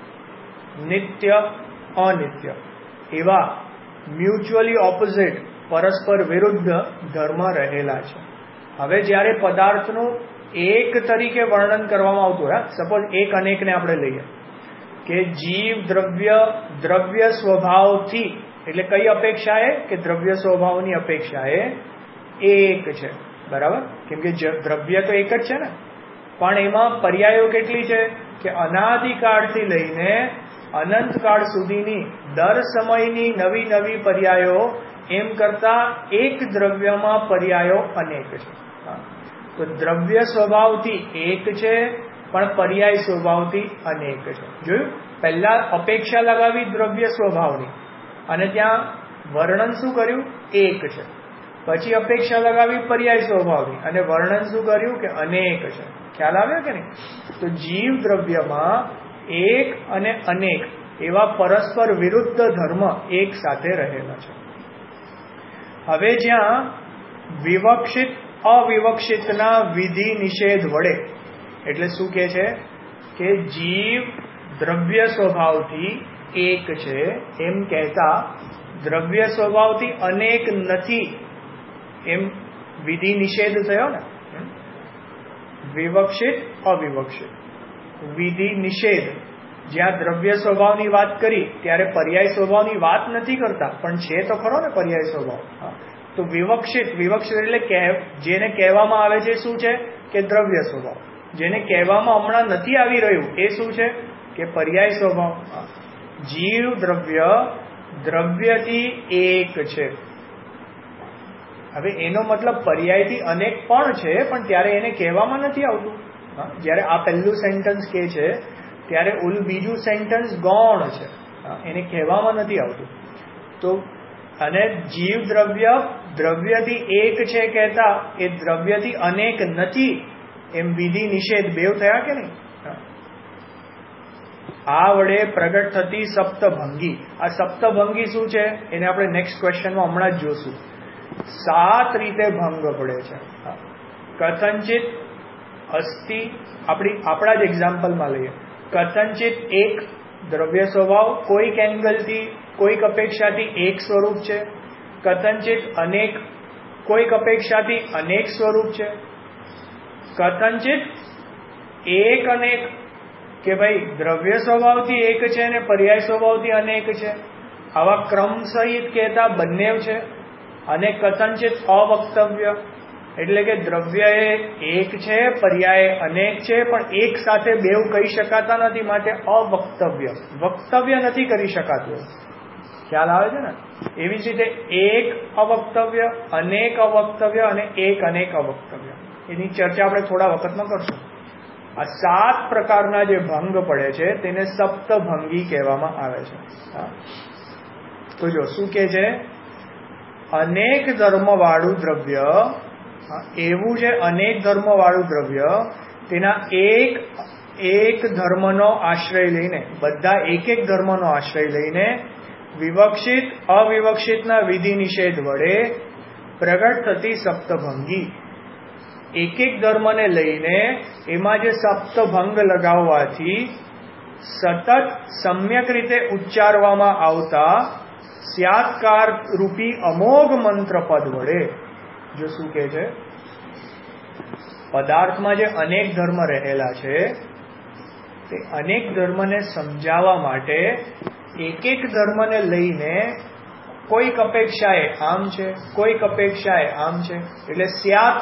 Speaker 1: નિત્ય અનિત્ય એવા મ્યુચ્યુઅલી ઓપોઝિટ, પરસ્પર વિરુદ્ધ ધર્મ રહેલા છે. હવે જ્યારે પદાર્થનું એક તરીકે વર્ણન કરવામાં આવતું હોય, સપોઝ એક અનેકને આપણે લઈએ કે જીવ દ્રવ્ય સ્વભાવથી, એટલે કઈ અપેક્ષાએ કે દ્રવ્ય સ્વભાવની અપેક્ષાએ એક છે, બરાબર? કેમ કે દ્રવ્ય તો એક જ છે ને, પણ એમાં પર્યાયો કેટલી છે કે અનાદિકાળથી લઈને અનંતકાળ સુધીની દર સમયની નવી નવી પર્યાયો, એમ કરતા એક દ્રવ્યમાં પર્યાયો અનેક છે. તો દ્રવ્ય સ્વભાવથી એક છે, પણ પર્યાય સ્વભાવથી અનેક છે. જોયું? પહેલા અપેક્ષા લગાવી દ્રવ્ય સ્વભાવની અને ત્યાં વર્ણન શું કર્યું? એક છે. પછી અપેક્ષા લગાવી પર્યાય સ્વભાવની અને વર્ણન શું કર્યું કે અનેક છે. ખ્યાલ આવ્યો કે નહીં? તો જીવ દ્રવ્યમાં એક અને અનેક એવા પરસ્પર વિરુદ્ધ ધર્મ એક સાથે રહેલા છે. હવે જ્યાં વિવક્ષિત અવિવક્ષિતના વિધિ નિષેધ વડે, એટલે શું કહે છે કે જીવ દ્રવ્ય સ્વભાવથી એક છે એમ કહેતા દ્રવ્ય સ્વભાવથી અનેક નથી એમ વિધિ નિષેધ થયો ને. વિવક્ષિત અવિવક્ષિત વિધિ નિષેધ, જ્યાં દ્રવ્ય સ્વભાવની વાત કરી ત્યારે પર્યાય સ્વભાવની વાત નથી કરતા, પણ છે તો ખરો ને પર્યાય સ્વભાવ. તો વિવક્ષિત એટલે જેને કહેવામાં આવે છે શું છે કે દ્રવ્ય સ્વભાવ. જેને કહેવામાં હમણાં નથી આવી રહ્યું એ શું છે કે પર્યાય સ્વભાવ. જીવ દ્રવ્યથી એક છે. હવે એનો મતલબ પર્યાયથી અનેક પણ છે, પણ ત્યારે એને કહેવામાં નથી આવતું. જ્યારે આ પહેલું સેન્ટન્સ કે છે ત્યારે ઓલું બીજું સેન્ટન્સ ગૌણ છે, એને કહેવામાં નથી આવતું. તો અને જીવ દ્રવ્યથી એક છે કહેતા એ દ્રવ્યથી અનેક નથી એમ વિધિ નિષેધ બેવ થયા કે નહીં? આ વડે પ્રગટ થતી સપ્તભંગી. આ સપ્તભંગી શું છે એને આપણે નેક્સ્ટ ક્વેશ્ચનમાં હમણાં જ જોશું. 7 રીતે ભંગ પડે છે. કથંચિત અસ્થિ, આપણા જ એક્ઝામ્પલમાં લઈએ. કથંચિત એક દ્રવ્ય સ્વભાવ કોઈક એંગલથી, કોઈક અપેક્ષાથી એક સ્વરૂપ છે. કથંચિત અનેક કોઈક અપેક્ષાથી અનેક સ્વરૂપ છે. કથંચિત એક અનેક કે ભાઈ દ્રવ્ય સ્વભાવથી એક છે અને પર્યાય સ્વભાવથી અનેક છે, આવા ક્રમ સહિત કહેતા બંને છે. અને કથંચિત અવક્તવ્ય એટલે કે દ્રવ્ય એ એક છે, પર્યાય અનેક છે, પણ એક સાથે બેવ કહી શકાતા નથી, માટે વક્તવ્ય નથી કરી શકાતું. ખ્યાલ આવે છે ને? એવી જ રીતે એક અવક્તવ્ય, અનેક અવક્તવ્ય અને એક અનેક અવક્તવ્ય, એની ચર્ચા આપણે થોડા વખતમાં કરશું. આ 7 પ્રકારના જે ભંગ પડે છે તેને સપ્તભંગી કહેવામાં આવે છે. તો જો શું કે છે, અનેક ધર્મ વાળું દ્રવ્ય, એવું છે અનેક ધર્મ વાળું દ્રવ્ય તેના એક ધર્મનો આશ્રય લઈને, બધા એક ધર્મનો આશ્રય લઈને વિવક્ષિત અવિવક્ષિતના વિધિ નિષેધ વડે પ્રગટ થતી સપ્તભંગી. એક ધર્મને લઈને એમાં જે સપ્તભંગ લગાવવાથી સતત સમ્યક રીતે ઉચ્ચારવામાં આવતા સ્યાત્કાર રૂપી અમોઘ મંત્ર પદ વડે. જો શું કે છે, પદાર્થમાં જે અનેક ધર્મ રહેલા છે તે અનેક ધર્મને સમજાવવા માટે એક એક ધર્મને લઈને કોઈક અપેક્ષાએ આમ છે, કોઈક અપેક્ષાએ આમ છે. એટલે સ્યાત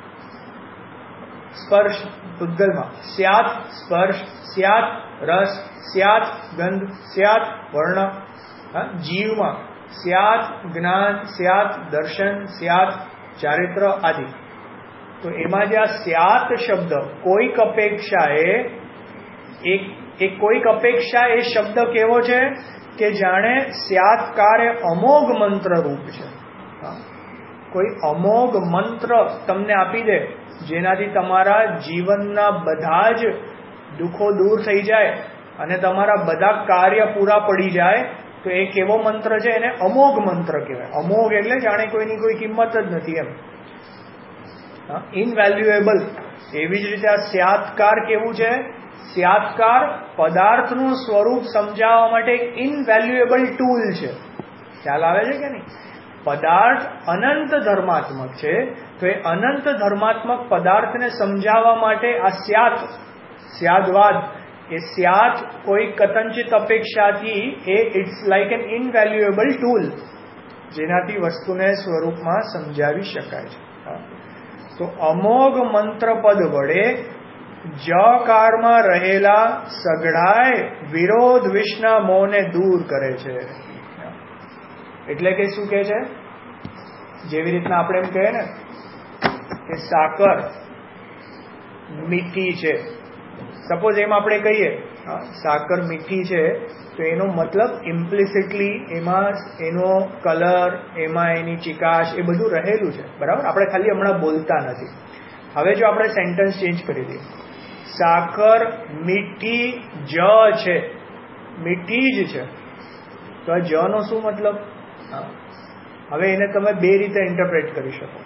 Speaker 1: સ્પર્શ ઉદ્ગલમાં, સ્યાત સ્પર્શ, સ્યાત રસ, સ્યાત ગંધ, સ્યાત વર્ણ. જીવમાં સ્યાત જ્ઞાન, સ્યાત દર્શન, સ્યાત ચારિત્ર આદિ. તો એમાં જે આ સ્યાત શબ્દ કોઈક અપેક્ષાએ, એક કોઈક અપેક્ષા એ શબ્દ કેવો છે કે જાણે સ્યાતકાર એ અમોઘ મંત્ર રૂપ છે. કોઈ અમોઘ મંત્ર તમને આપી દે જેનાથી તમારા જીવનના બધા જ દુઃખો દૂર થઈ જાય અને તમારા બધા કાર્ય પૂરા પડી જાય, તો એ કેવો મંત્ર છે? એને અમોઘ મંત્ર કહેવાય. અમોઘ એટલે જાણે કોઈની કોઈ કિંમત જ નથી એમ, ઇનવેલ્યુએબલ. એવી જ રીતે આ સ્યાતકાર કેવું છે? સ્યાતકાર પદાર્થનું સ્વરૂપ સમજાવવા માટે એક ઇનવેલ્યુએબલ ટૂલ છે. ખ્યાલ આવે છે કે નહીં? પદાર્થ અનંત ધર્માત્મક છે, તો એ અનંત ધર્માત્મક પદાર્થને સમજાવવા માટે આ સ્યાદવાદ, એ સ્યાત કોઈ કથંચિત અપેક્ષાથી it's like an invaluable tool, જેનાથી વસ્તુને સ્વરૂપમાં સમજાવી શકાય છે. તો અમોઘ મંત્ર પદ વડે જકારમાં રહેલા સઘળાય વિરોધ વિષના મોહને દૂર કરે છે. એટલે કે શું કહે છે? જેવી રીતના આપણે એમ કહીએ ને કે સાકર મીઠી છે, સપોઝ એમ આપણે કહીએ સાકર મીઠી છે, તો એનો મતલબ ઇમ્પ્લિસિટલી એમાં એનો કલર, એમાં એની ચિકાશ, એ બધું રહેલું છે. બરાબર? આપણે ખાલી હમણાં બોલતા નથી. હવે જો આપણે સેન્ટેન્સ ચેન્જ કરી દઈએ, સાકર મીઠી જ છે, મીઠી જ છે, તો આ જ નો શું મતલબ? હવે એને તમે બે રીતે ઇન્ટરપ્રેટ કરી શકો.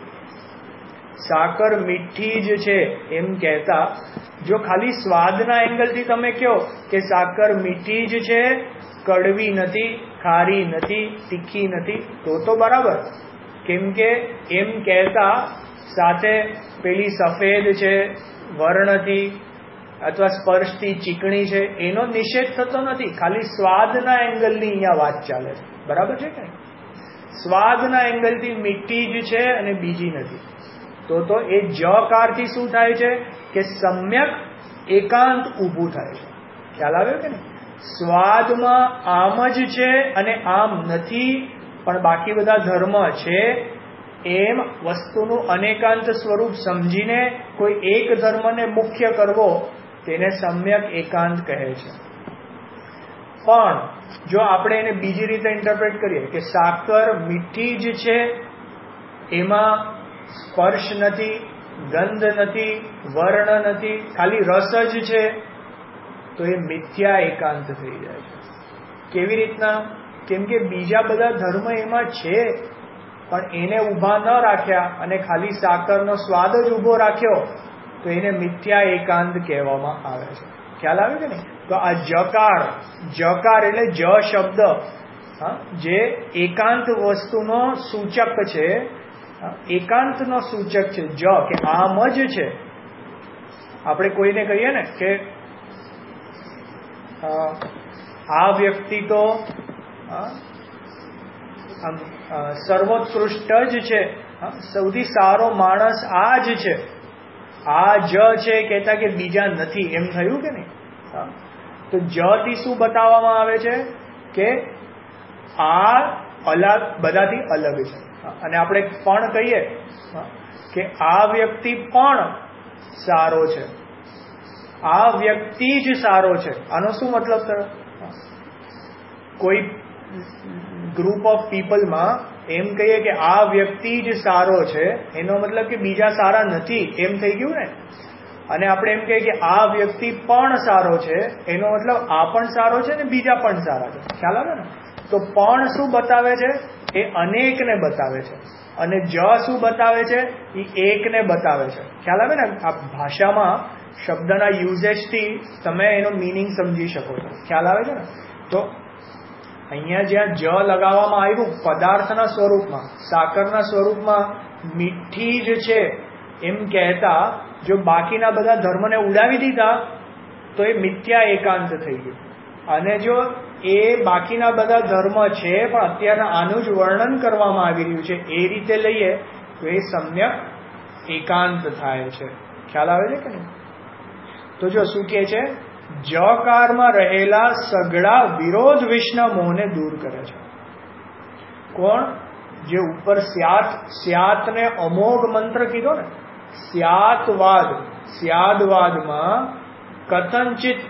Speaker 1: સાકર મીઠી જ છે એમ કહેતા જો ખાલી સ્વાદના એંગલથી તમે કહો કે સાકર મીઠી જ છે, કડવી નથી, ખારી નથી, તીખી નથી, તો બરાબર. કેમ કે એમ કહેતા સાથે પેલી સફેદ છે, વર્ણથી અથવા સ્પર્શથી ચીકણી છે, એનો નિષેધ થતો નથી. ખાલી સ્વાદના એંગલની અહીંયા વાત ચાલે છે. બરાબર છે કે સ્વાદના એંગલથી મીઠી જ છે અને બીજી નથી, તો એ જકારથી શું થાય છે કે સમ્યક એકાંત ઊભું થાય છે. ખ્યાલ આવ્યો કે નહીં? સ્વાદમાં આમ જ છે અને આમ નથી, પણ બાકી બધા ધર્મ છે, એમ વસ્તુનું અનેકાંત સ્વરૂપ સમજીને કોઈ એક ધર્મને મુખ્ય કરવો, તેને સમ્યક એકાંત કહે છે. પણ જો આપણે એને બીજી રીતે ઇન્ટરપ્રેટ કરીએ કે સાકર મીઠી જ છે, એમાં સ્પર્શ નથી, ગંધ નથી, વર્ણ નથી, ખાલી રસ જ છે, તો એ મિથ્યા એકાંત થઈ જાય છે. કેવી રીતના? કેમ કે બીજા બધા ધર્મ એમાં છે, પણ એને ઊભા ન રાખ્યા અને ખાલી સાકરનો સ્વાદ જ ઊભો રાખ્યો, તો એને મિથ્યા એકાંત કહેવામાં આવે છે. ખ્યાલ આવે છે ને? તો આ જકાર એટલે જ શબ્દ જે એકાંત વસ્તુનો સૂચક છે, એકાંતનો સૂચક છે. જ કે આમ જ છે. આપણે કોઈને કહીએ ને કે આ વ્યક્તિ તો સર્વોત્કૃષ્ટ જ છે, સૌથી સારો માણસ આ જ છે. આ જ છે કહેતા કે બીજા નથી, એમ થયું કે નહીં? તો જ થી શું બતાવવામાં આવે છે કે આ અલગ, બધાથી અલગ છે. અને આપણે પણ કહીએ કે આ વ્યક્તિ પણ સારો છે, આ વ્યક્તિ જ સારો છે. આનો શું મતલબ થયો? કોઈ ગ્રુપ ઓફ પીપલમાં એમ કહીએ કે આ વ્યક્તિ જ સારો છે, એનો મતલબ કે બીજા સારા નથી, એમ થઈ ગયું ને? અને આપણે એમ કહીએ કે આ વ્યક્તિ પણ સારો છે, એનો મતલબ આ પણ સારો છે ને બીજા પણ સારા છે. ખ્યાલ આવે ને? તો પણ શું બતાવે છે? એ અનેકને બતાવે છે. અને જ શું બતાવે છે? એ એકને બતાવે છે. ખ્યાલ આવે ને? આ ભાષામાં શબ્દના યુઝેજથી તમે એનો મિનિંગ સમજી શકો છો. ખ્યાલ આવે છે ને? તો અહીંયા જ્યાં જ લગાવવામાં આવ્યું પદાર્થના સ્વરૂપમાં, સાકરના સ્વરૂપમાં મીઠી જ છે એમ કહેતા જો બાકીના બધા ધર્મને ઉડાવી દીધા, તો એ મિથ્યા એકાંત થઈ ગયું. અને જો એ બાકીના બધા ધર્મ છે પણ અત્યારના આનું જ વર્ણન કરવામાં આવી રહ્યું છે એ રીતે લઈએ તો એ સમ્યક એકાંત થાય છે. ખ્યાલ આવે છે કે નહીં? તો જો શું કહે છે, જકારમાં રહેલા સઘળા વિરોધ વિષના મોહને દૂર કરે છે. કોણ? જે ઉપર સ્યાત ને અમોઘ મંત્ર કીધો ને, સ્યાદવાદમાં કથનચિત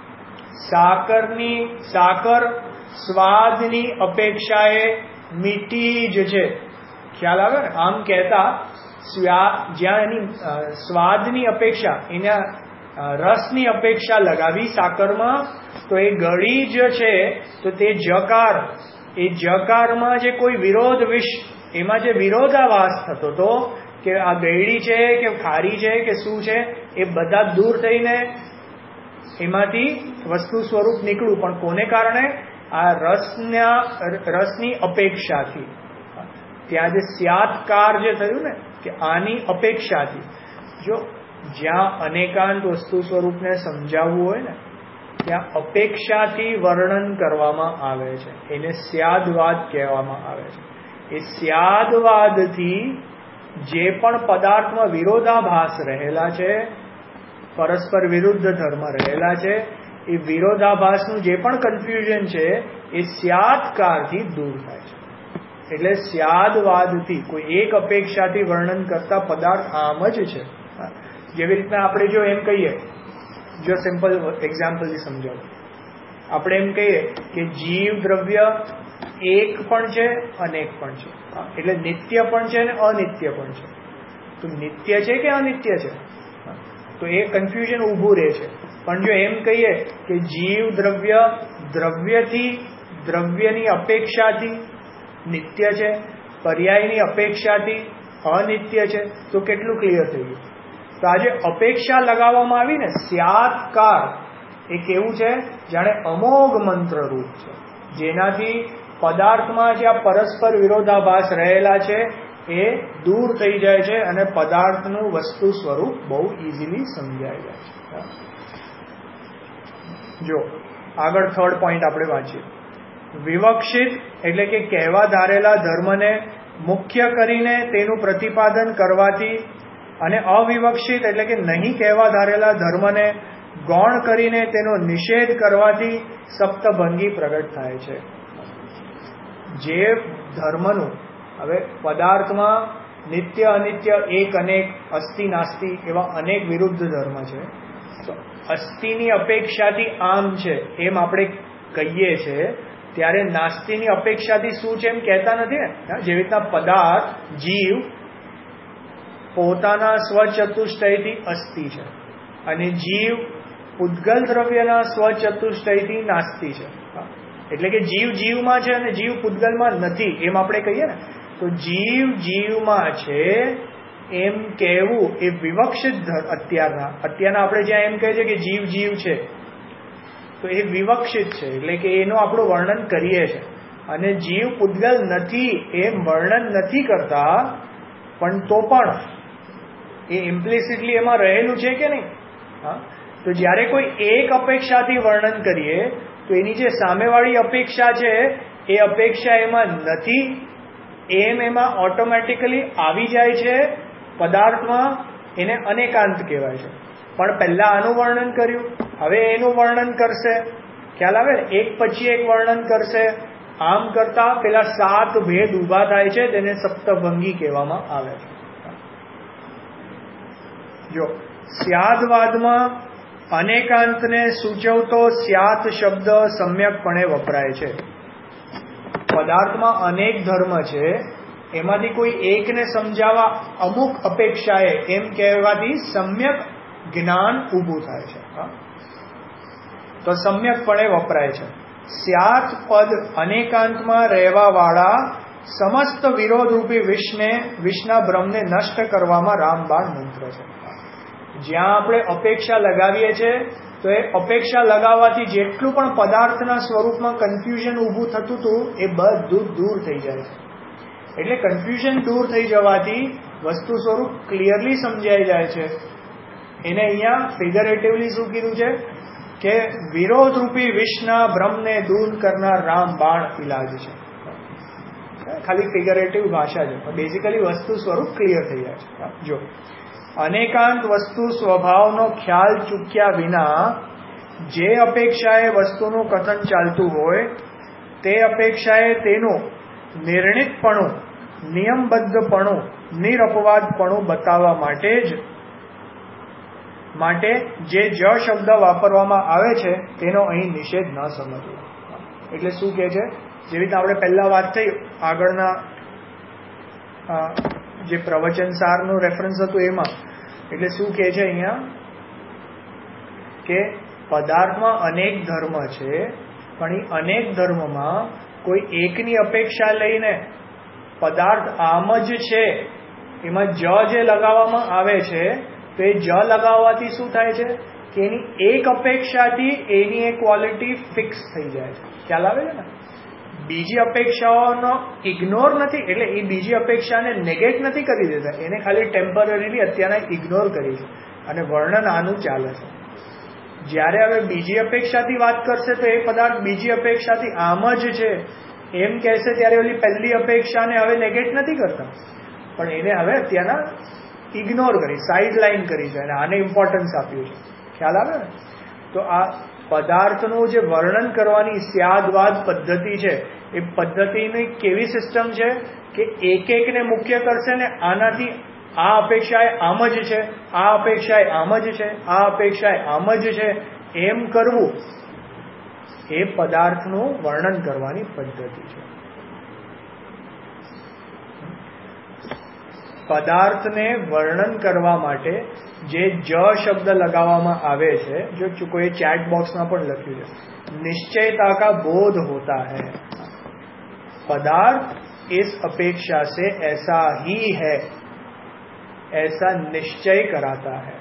Speaker 1: સાકર સ્વાદની અપેક્ષાએ મીઠી જ છે. ખ્યાલ આવે ને? આમ કહેતા જ્યાં એની સ્વાદની અપેક્ષા, એના રસની અપેક્ષા લગાવી સાકરમાં, તો એ ગળી જ છે. તો તે જકારમાં જે કોઈ વિરોધ વિષ, એમાં જે વિરોધાભાસ થતો હતો કે આ ગળી છે કે ખારી છે કે શું છે, એ બધા દૂર થઈને એમાંથી વસ્તુ સ્વરૂપ નીકળ્યું. પણ કોને કારણે? આ રસની અપેક્ષાથી. ત્યાં જે સ્યાત્કાર જે થયું ને કે આની અપેક્ષાથી, જો જ્યાં અનેકાંત વસ્તુ સ્વરૂપને સમજાવવું હોય ને ત્યાં અપેક્ષાથી વર્ણન કરવામાં આવે છે. એને સ્યાદવાદ કહેવામાં આવે છે. એ સ્યાદવાદથી જે પણ પદાર્થમાં વિરોધાભાસ રહેલા છે, પરસ્પર વિરુદ્ધ ધર્મ રહેલા છે, એ વિરોધાભાસનું જે પણ કન્ફ્યુઝન છે એ સ્યાદકારથી દૂર થાય છે. એટલે સ્યાદવાદથી કોઈ એક અપેક્ષાથી વર્ણન કરતા પદાર્થ આમ જ છે. જેવી રીતના આપણે જો એમ કહીએ, જો સિમ્પલ એક્ઝામ્પલથી સમજાવું, આપણે એમ કહીએ કે જીવ દ્રવ્ય એક પણ છે, અનેક પણ છે. એટલે નિત્ય પણ છે અને અનિત્ય પણ છે. તો નિત્ય છે કે અનિત્ય છે? તો એ કન્ફ્યુઝન ઊભું રહે છે. પણ જો એમ કહીએ કે જીવ દ્રવ્યની અપેક્ષાથી નિત્ય છે, પર્યાયની અપેક્ષાથી અનિત્ય છે, તો કેટલું ક્લિયર થઈ ગયું? તો આજે અપેક્ષા લગાવવામાં આવી ને, સ્યાત્કાર, એ કેવું છે? જાણે અમોઘ મંત્ર રૂપ છે, જેનાથી પદાર્થમાં જે આ પરસ્પર વિરોધાભાસ રહેલા છે એ દૂર થઈ જાય છે અને પદાર્થનું વસ્તુ સ્વરૂપ બહુ ઇઝીલી સમજાઈ જાય છે. જો આગળ થર્ડ પોઈન્ટ આપણે વાંચીએ. વિવક્ષિત એટલે કે કહેવા ધારેલા ધર્મને મુખ્ય કરીને તેનું પ્રતિપાદન કરવાથી, અને અવિવક્ષિત એટલે કે નહીં કહેવા ધારેલા ધર્મને ગૌણ કરીને તેનો નિષેધ કરવાથી સપ્તભંગી પ્રગટ થાય છે. જે ધર્મનું, હવે પદાર્થમાં નિત્ય અનિત્ય એક અનેક, અસ્થિ નાસ્તિ એવા અનેક વિરુદ્ધ ધર્મ છે. તો અસ્થિની અપેક્ષાથી આમ છે એમ આપણે કહીએ છીએ, ત્યારે નાસ્તિની અપેક્ષાથી શું છે એમ કહેતા નથી ને. જેવી રીતના પદાર્થ, જીવ પોતાના સ્વચતુષ્ટયથી અસ્થિ છે અને જીવ ઉદ્ગલ દ્રવ્યના સ્વચતુષ્ટયથી નાસ્તિ છે. એટલે કે જીવ જીવમાં છે અને જીવ પૂતગલમાં નથી એમ આપણે કહીએ ને. તો જીવ જીવમાં છે એમ કહેવું એ વિવક્ષિત. અત્યારના આપણે જ્યાં એમ કહીએ છીએ કે જીવ જીવ છે, તો એ વિવક્ષિત છે. એટલે કે એનું આપણું વર્ણન કરીએ છીએ. અને જીવ પૂતગલ નથી એમ વર્ણન નથી કરતા, પણ તો પણ એ ઇમ્પ્લિસિટલી એમાં રહેલું છે કે નહીં. તો જ્યારે કોઈ એક અપેક્ષાથી વર્ણન કરીએ તો એની જે સામેવાળી અપેક્ષા છે એ અપેક્ષા એમાં નથી એમ એમાં ઓટોમેટિકલી આવી જાય છે પદાર્થમાં. એને અનેકાંત કહેવાય છે. પણ પહેલા આનું વર્ણન કર્યું, હવે એનું વર્ણન કરશે. ખ્યાલ આવે ને? એક પછી એક વર્ણન કરશે. આમ કરતા પેલા 7 ભેદ ઉભા થાય છે, તેને સપ્તભંગી કહેવામાં આવે છે. જો સ્યાદવાદમાં અનેકાંતને સૂચવતો સ્યાત શબ્દ સમ્યકપણે વપરાય છે. પદાર્થમાં અનેક ધર્મ છે, એમાંથી કોઈ એકને સમજાવવા અમુક અપેક્ષાએ એમ કહેવાથી સમ્યક જ્ઞાન ઊભું થાય છે. તો સમ્યકપણે વપરાય છે. સ્યાત પદ અનેકાંતમાં રહેવા વાળા સમસ્ત વિરોધરૂપી વિષના ભ્રમને નષ્ટ કરવામાં રામબાણ મંત્ર છે. જ્યાં આપણે અપેક્ષા લગાવીએ છીએ તો એ અપેક્ષા લગાવવાથી જેટલું પણ પદાર્થના સ્વરૂપમાં કન્ફ્યુઝન ઊભું થતું હતું એ બધું દૂર થઈ જાય છે. એટલે કન્ફ્યુઝન દૂર થઈ જવાથી વસ્તુ સ્વરૂપ ક્લિયરલી સમજાઈ જાય છે. એને અહીંયા ફિગરેટિવલી શું કીધું છે? કે વિરોધરૂપી વિષના ભ્રમને દૂર કરનાર રામ બાણ ઇલાજ છે. ખાલી ફિગરેટિવ ભાષા છે, બેઝિકલી વસ્તુ સ્વરૂપ ક્લિયર થઈ જાય છે. જો અનેકાંત વસ્તુ સ્વભાવનો ખ્યાલ ચૂક્યા વિના જે અપેક્ષાએ વસ્તુનું કથન ચાલતું હોય તે અપેક્ષાએ તેનું નિર્ણિતપણું, નિયમબદ્ધપણું, નિરપવાદપણું બતાવવા માટે જે જ શબ્દ વાપરવામાં આવે છે તેનો અહીં નિષેધ ન સમજવો. એટલે શું કહે છે? જેવી રીતે આપણે પહેલા વાત થઈ આગળના જે પ્રવચન સારનું રેફરન્સ હતું એમાં, એટલે શું કહે છે અહીંયા કે પદાર્થમાં અનેક ધર્મ છે, પણ એ અનેક ધર્મમાં કોઈ એકની અપેક્ષા લઈને પદાર્થ આમ જ છે એમાં જે લગાવવામાં આવે છે તો એ લગાવવાથી શું થાય છે કે એની એક અપેક્ષાથી એની એક ક્વોલિટી ફિક્સ થઈ જાય છે. ખ્યાલ આવે છે ને? બીજી અપેક્ષાઓનો ઇગ્નોર નથી, એટલે એ બીજી અપેક્ષાને નેગેટ નથી કરી દેતા, એને ખાલી ટેમ્પરરીલી અત્યારના ઇગ્નોર કરી છે. અને વર્ણન આનું ચાલે છે. જ્યારે હવે બીજી અપેક્ષાથી વાત કરશે તો એ પદાર્થ બીજી અપેક્ષાથી આમ જ છે એમ કહેશે ત્યારે ઓલી પહેલી અપેક્ષાને હવે નેગેટ નથી કરતા, પણ એને હવે અત્યારના ઇગ્નોર કરી, સાઇડ લાઈન કરી છે અને આને ઇમ્પોર્ટન્સ આપ્યું છે. ખ્યાલ આવે ને? તો આ પદાર્થનું જે વર્ણન કરવાની સ્યાદવાદ પદ્ધતિ છે એ પદ્ધતિની કેવી સિસ્ટમ છે કે એક એકને મુખ્ય કરશે ને આનાથી આ અપેક્ષા આમ જ છે, આ અપેક્ષા આમ જ છે, આ અપેક્ષા આમ જ છે એમ કરવું એ પદાર્થનું વર્ણન કરવાની પદ્ધતિ છે. પદાર્થને વર્ણન કરવા માટે જે જ શબ્દ લગાવવામાં આવે છે, જો કોઈ ચેટ બોક્સમાં પણ લખ્યું છે, નિશ્ચયતા કા બોધ હોતા है. पदार्थ इस अपेक्षा से ऐसा ही है ऐसा निश्चय कराता है.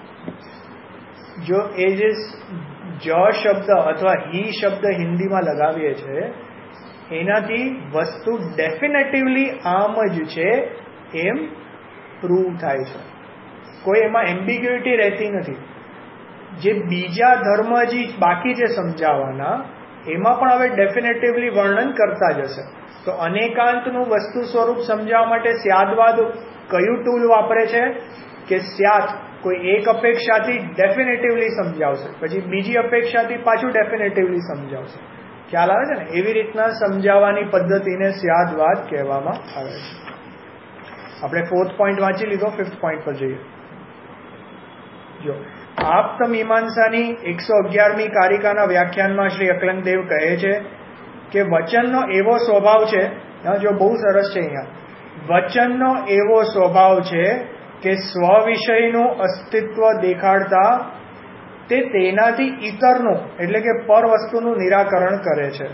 Speaker 1: जो એ જે જ શબ્દ અથવા હી શબ્દ હિન્દીમાં લગાવીએ છીએ એનાથી વસ્તુ ડેફિનેટિવલી આમ જ છે એમ પ્રૂવ થાય છે. કોઈ એમાં એમ્બિગ્યુઇટી રહેતી નથી. જે બીજા ધર્મ જે બાકી છે સમજાવવાના એમાં પણ હવે ડેફિનેટિવલી વર્ણન કરતા જ હશે. તો અનેકાંતનું વસ્તુ સ્વરૂપ સમજાવવા માટે સ્યાદવાદ કયું ટૂલ વાપરે છે કે સ્યાત કોઈ એક અપેક્ષાથી ડેફિનેટિવલી સમજાવશે, પછી બીજી અપેક્ષાથી પાછું ડેફિનેટિવલી સમજાવશે. ખ્યાલ આવે છે ને? એવી રીતના સમજાવવાની પદ્ધતિને સ્યાદવાદ કહેવામાં આવે છે. આપણે 4th પોઈન્ટ વાંચી લીધો, 5th પોઈન્ટ પર જઈએ. જો આપ્તમીમાંસાની 111મી કારિકાના વ્યાખ્યાનમાં શ્રી અકલંગદેવ કહે છે કે વચનનો એવો સ્વભાવ છે, જો બહુ સરસ છે અહીંયા, વચનનો એવો સ્વભાવ છે કે સ્વ વિષયનું અસ્તિત્વ દેખાડતા તે તેનાથી ઇતરનું એટલે કે પર વસ્તુનું નિરાકરણ કરે છે.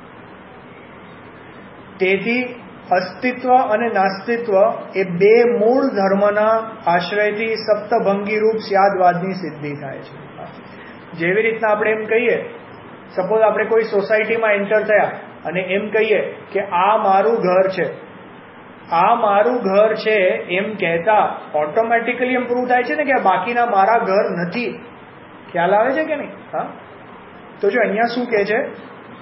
Speaker 1: તેથી અસ્તિત્વ અને નાસ્તિત્વ એ બે મૂળ ધર્મના આશ્રયથી સપ્તભંગી રૂપ સ્યાદવાદની સિદ્ધિ થાય છે. જેવી રીતના આપણે એમ કહીએ, સપોઝ આપણે કોઈ સોસાયટીમાં એન્ટર થયા અને એમ કહીએ કે આ મારું ઘર છે, આ મારું ઘર છે એમ કહેતા ઓટોમેટિકલી એમ પ્રૂવ થાય છે ને કે આ બાકીના મારા ઘર નથી. ખ્યાલ આવે છે કે નહીં? હા. તો જો અહીંયા શું કહે છે,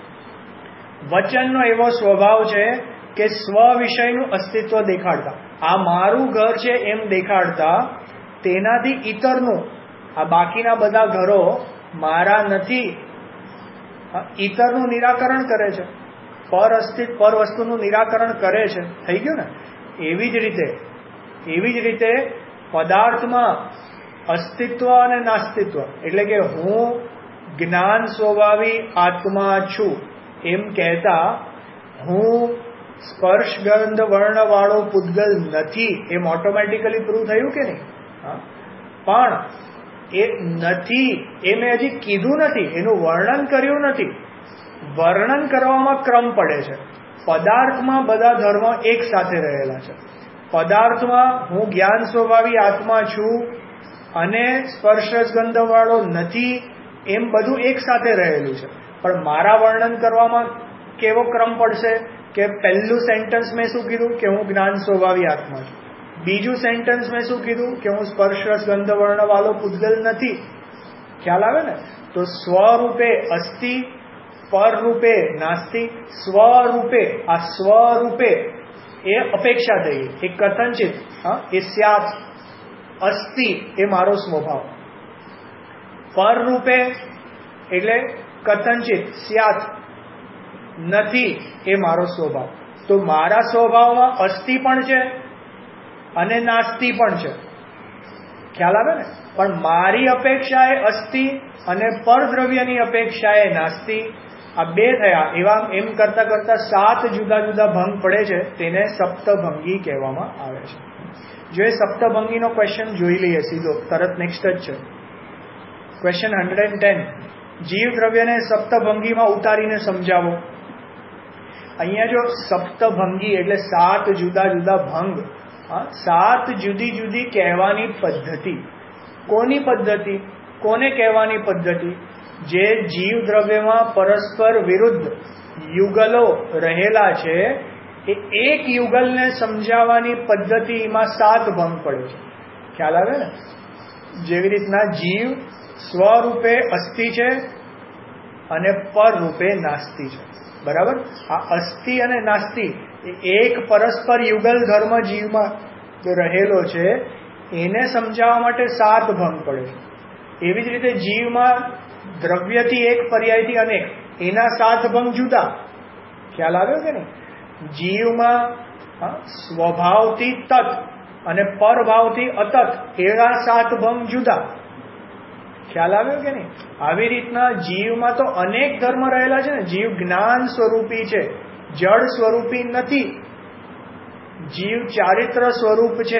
Speaker 1: વચનનો એવો સ્વભાવ છે કે સ્વ વિષયનું અસ્તિત્વ દેખાડતા, આ મારું ઘર છે એમ દેખાડતા તેનાથી ઇતરનું, આ બાકીના બધા ઘરો મારા નથી, ઇતરનું નિરાકરણ કરે છે, પર વસ્તુનું નિરાકરણ કરે છે. થઈ ગયું ને? એવી જ રીતે પદાર્થમાં અસ્તિત્વ અને નાસ્તિત્વ એટલે કે હું જ્ઞાન સ્વભાવી આત્મા છું એમ કહેતા હું સ્પર્શ ગંધ વર્ણ વાળો પૂતગલ નથી એમ ઓટોમેટિકલી પ્રૂવ થયું કે નહીં? પણ એ નથી એ મેં હજી કીધું નથી, એનું વર્ણન કર્યું નથી. વર્ણન કરવામાં ક્રમ પડે છે. પદાર્થમાં બધા ધર્મ એક સાથે રહેલા છે. પદાર્થમાં હું જ્ઞાન સ્વભાવી આત્મા છું અને સ્પર્શ ગંધ વાળો નથી એમ બધું એક સાથે રહેલું છે. પણ મારા વર્ણન કરવામાં કેવો ક્રમ પડશે કે પહેલું સેન્ટેન્સ મેં શું કીધું કે હું જ્ઞાન સ્વભાવી આત્મા છું, બીજું સેન્ટેન્સ મેં શું કીધું કે હું સ્પર્શ ગંધ વર્ણ વાળો પૂતગલ નથી. ખ્યાલ આવે ને? તો તો સ્વરૂપે અસ્તિ, પર રૂપે નાસ્તિ, સ્વરૂપે, આ સ્વરૂપે એ અપેક્ષા થઈ, એ કથનચિત, એ સ્યાત, અસ્તિ એ મારો સ્વભાવ, પર રૂપે એટલે કથનચિત સ્યાત, નથી એ મારો સ્વભાવ. તો મારા સ્વભાવમાં અસ્તિ પણ છે અને નાસ્તિ પણ છે, ખ્યાલ આવે ને? પણ મારી અપેક્ષા એ અસ્તિ અને પરદ્રવ્યની અપેક્ષા એ નાસ્તિ. આ બે થયા. એવા એમ કરતા કરતા 7 જુદા જુદા ભંગ પડે છે, તેને સપ્તભંગી કહેવામાં આવે છે. જો એ સપ્તભંગીનો ક્વેશ્ચન જોઈ લઈએ સીધો, તરત નેક્સ્ટ જ છે ક્વેશ્ચન 110. જીવ દ્રવ્યને સપ્તભંગીમાં ઉતારીને સમજાવો. અહીંયા જો સપ્તભંગી એટલે 7 જુદા જુદા ભંગ, 7 જુદી જુદી કહેવાની પદ્ધતિ. કોની પદ્ધતિ? કોને કહેવાની પદ્ધતિ? જે જીવ દ્રવ્યમાં પરસ્પર વિરુદ્ધ યુગલો રહેલા છે, એ એક યુગલને સમજાવવાની પદ્ધતિમાં 7 ભંગ પડે છે. ખ્યાલ આવે ને? જેવી રીતના જીવ સ્વરૂપે અસ્તિ છે અને પર રૂપે નાસ્તિ છે, બરાબર? આ અસ્તિ અને નાસ્તિ એક પરસ્પર યુગલ ધર્મ જીવમાં રહેલો છે, એને સમજાવવા માટે 7 ભંગ પડે છે. એવી જ રીતે જીવમાં દ્રવ્યથી એક, પર્યાયથી અનેક, એના 7 ભંગ જુદા. ખ્યાલ આવ્યો કે નહીં? જીવમાં સ્વભાવથી તત અને પરભાવથી અતત, એવા 7 ભંગ જુદા. ખ્યાલ આવ્યો કે નહીં? આવી રીતના જીવમાં તો અનેક ધર્મ રહેલા છે ને. જીવ જ્ઞાન સ્વરૂપી છે, જળ સ્વરૂપી નથી. જીવ ચારિત્ર સ્વરૂપ છે,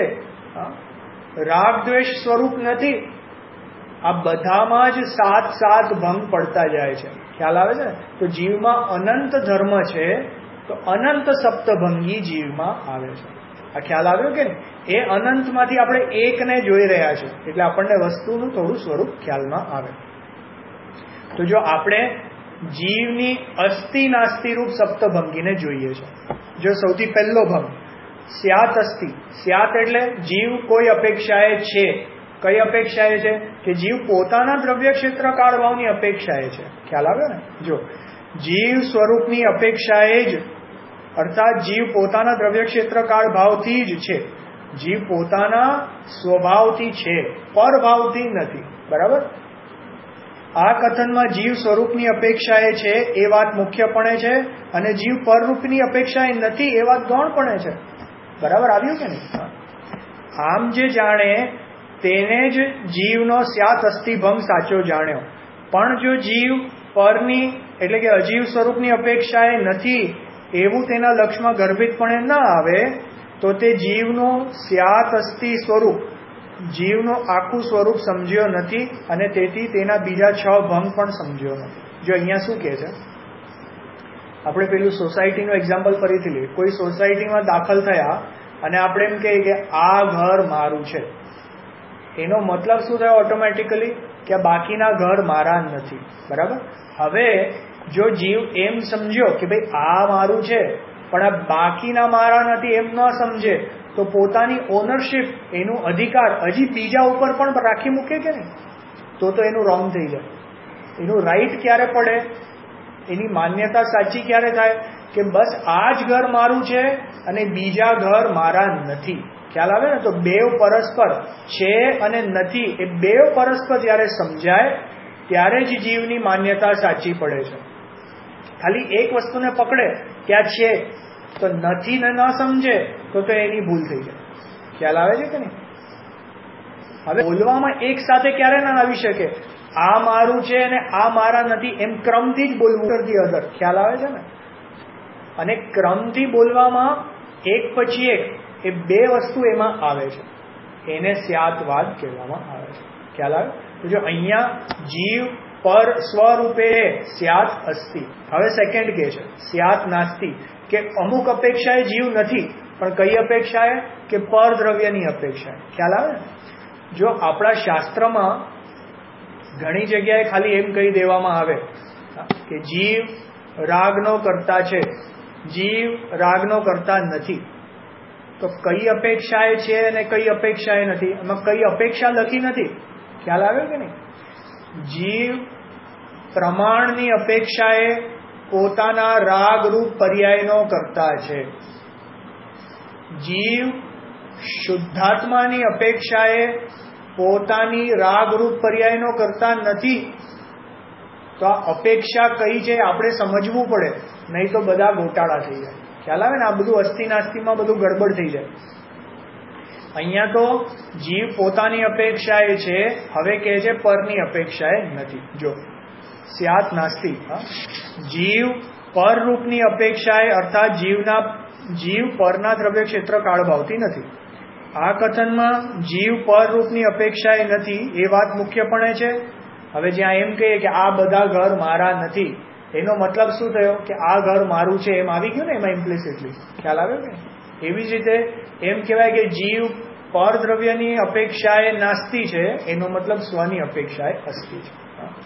Speaker 1: રાગ દ્વેષ સ્વરૂપ નથી. આ બધામાં જ 7 ભંગ પડતા જાય છે. ખ્યાલ આવે છે ને? તો જીવમાં અનંત ધર્મ છે, તો અનંત સપ્તભંગી જીવમાં આવે છે. આ ખ્યાલ આવ્યો કે એ અનંતમાંથી આપણે એકને જોઈ રહ્યા છે, એટલે આપણને વસ્તુનું થોડું સ્વરૂપ ખ્યાલમાં આવે. તો જો આપણે જીવની અસ્તિ નાસ્તિ રૂપ સપ્તભંગીને જોઈએ છે, જો સૌથી પહેલો ભંગ સ્યાત અસ્તિ. સ્યાત એટલે જીવ કોઈ અપેક્ષાએ છે. કઈ અપેક્ષાએ છે? કે જીવ પોતાના દ્રવ્ય ક્ષેત્ર કાળ ભાવની અપેક્ષાએ છે. ખ્યાલ આવ્યો ને? જો જીવ સ્વરૂપની અપેક્ષાએ જ, અર્થાત જીવ પોતાના દ્રવ્ય ક્ષેત્ર કાળ ભાવથી જ છે. જીવ પોતાના સ્વભાવથી છે, પરભાવથી નથી, બરાબર? આ કથનમાં જીવ સ્વરૂપની અપેક્ષાએ છે એ વાત મુખ્યપણે છે, અને જીવ પરરૂપની અપેક્ષાએ નથી એ વાત ગૌણપણે છે. બરાબર આવ્યું કે નહીં? આમ જે જાણે તેને જ જીવનો સ્યાત અસ્તિ ભંગ સાચો જાણ્યો. પણ જો જીવ પરની એટલે કે અજીવ સ્વરૂપની અપેક્ષાએ નથી એવું તેના લક્ષમાં ગર્ભિતપણે ન આવે, તો તે જીવનું સ્યાત અસ્તિ સ્વરૂપ, જીવનું આખું સ્વરૂપ સમજ્યો નથી, અને તેથી તેના બીજા 6 ભંગ પણ સમજ્યો નથી. જો અહીંયા શું કહે છે? આપણે પેલું સોસાયટીનું એક્ઝામ્પલ ફરીથી લઈએ. કોઈ સોસાયટીમાં દાખલ થયા અને આપણે એમ કહીએ કે આ ઘર મારું છે, એનો મતલબ શું થયો ઓટોમેટિકલી? કે બાકીના ઘર મારા નથી, બરાબર? હવે જો જીવ એમ સમજ્યો કે ભાઈ આ મારું છે પણ આ બાકીના મારા નથી, એમ ન સમજે, તો પોતાની ઓનરશિપ, એનું અધિકાર હજી બીજા ઉપર પણ રાખી મૂકે કે નહીં? તો એનું રોંગ થઈ જાય. એનું રાઈટ ક્યારે પડે? એની માન્યતા સાચી ક્યારે થાય? કે બસ આ જ ઘર મારું છે અને બીજા ઘર મારા નથી. ખ્યાલ આવે ને? તો બેવ પરસ્પર છે અને નથી, એ બેવ પરસ્પર જ્યારે સમજાય ત્યારે જ જીવની માન્યતા સાચી પડે છે. ખાલી એક વસ્તુને પકડે કે આ છે, તો નથી ને ન સમજે તો એની ભૂલ થઈ જાય. ખ્યાલ આવે છે કે નહીં? હવે બોલવામાં એક સાથે ક્યારે ના આવી શકે? આ મારું છે અને આ મારા નથી, એમ ક્રમથી જ બોલવું કરતી અધર. ખ્યાલ આવે છે ને? અને ક્રમથી બોલવામાં એક પછી એક એ બે વસ્તુ એમાં આવે છે, એને સ્યાતવાદ કહેવામાં આવે છે. ખ્યાલ આવે? તો જો અહીંયા જીવ પર સ્વરૂપે સ્યાત અસ્તિ. હવે સેકન્ડ કે છે સ્યાત નાસ્તિ, કે અમુક અપેક્ષાએ જીવ નથી, પણ કઈ અપેક્ષાએ? કે પર દ્રવ્યની અપેક્ષાએ. ખ્યાલ આવે? જો આપણા શાસ્ત્રમાં ઘણી જગ્યાએ ખાલી એમ કહી દેવામાં આવે કે જીવ રાગનો કરતા છે, જીવ રાગનો કરતા નથી, તો કઈ અપેક્ષાએ છે અને કઈ અપેક્ષાએ નથી, એમાં કઈ અપેક્ષા લખી નથી. ખ્યાલ આવ્યો કે નહીં? જીવ પ્રમાણની અપેક્ષાએ પોતાના રાગરૂપ પર્યાયનો કરતા છે. જીવ શુદ્ધાત્માની અપેક્ષાએ પોતાની રાગરૂપ પર્યાયનો કરતા નથી. તો આ અપેક્ષા કઈ છે આપણે સમજવું પડે, નહીં તો બધા ગોટાળા થઈ જાય. ખ્યાલ આવે ને? આ બધું અસ્થિ નાસ્તિમાં બધું ગડબડ થઈ જાય. અહીંયા તો જીવ પોતાની અપેક્ષાએ છે, હવે કહે છે પરની અપેક્ષાએ નથી. જો સ્યાત નાસ્તિ, જીવ પરરૂપની અપેક્ષાએ અર્થાત જીવ પરના દ્રવ્ય ક્ષેત્ર કાળભાવથી નથી. આ કથનમાં જીવ પરરૂપની અપેક્ષાએ નથી એ વાત મુખ્યપણે છે. હવે જ્યાં એમ કહીએ કે આ બધા ઘર મારા નથી, એનો મતલબ શું થયો કે આ ઘર મારું છે એમ આવી ગયું ને એમાં ઇમ્પ્લિસિટલી. ખ્યાલ આવ્યો કે? એવી જ રીતે એમ કહેવાય કે જીવ પરદ્રવ્યની અપેક્ષાએ નાસ્તિ છે, એનો મતલબ સ્વની અપેક્ષાએ અસ્તિ છે.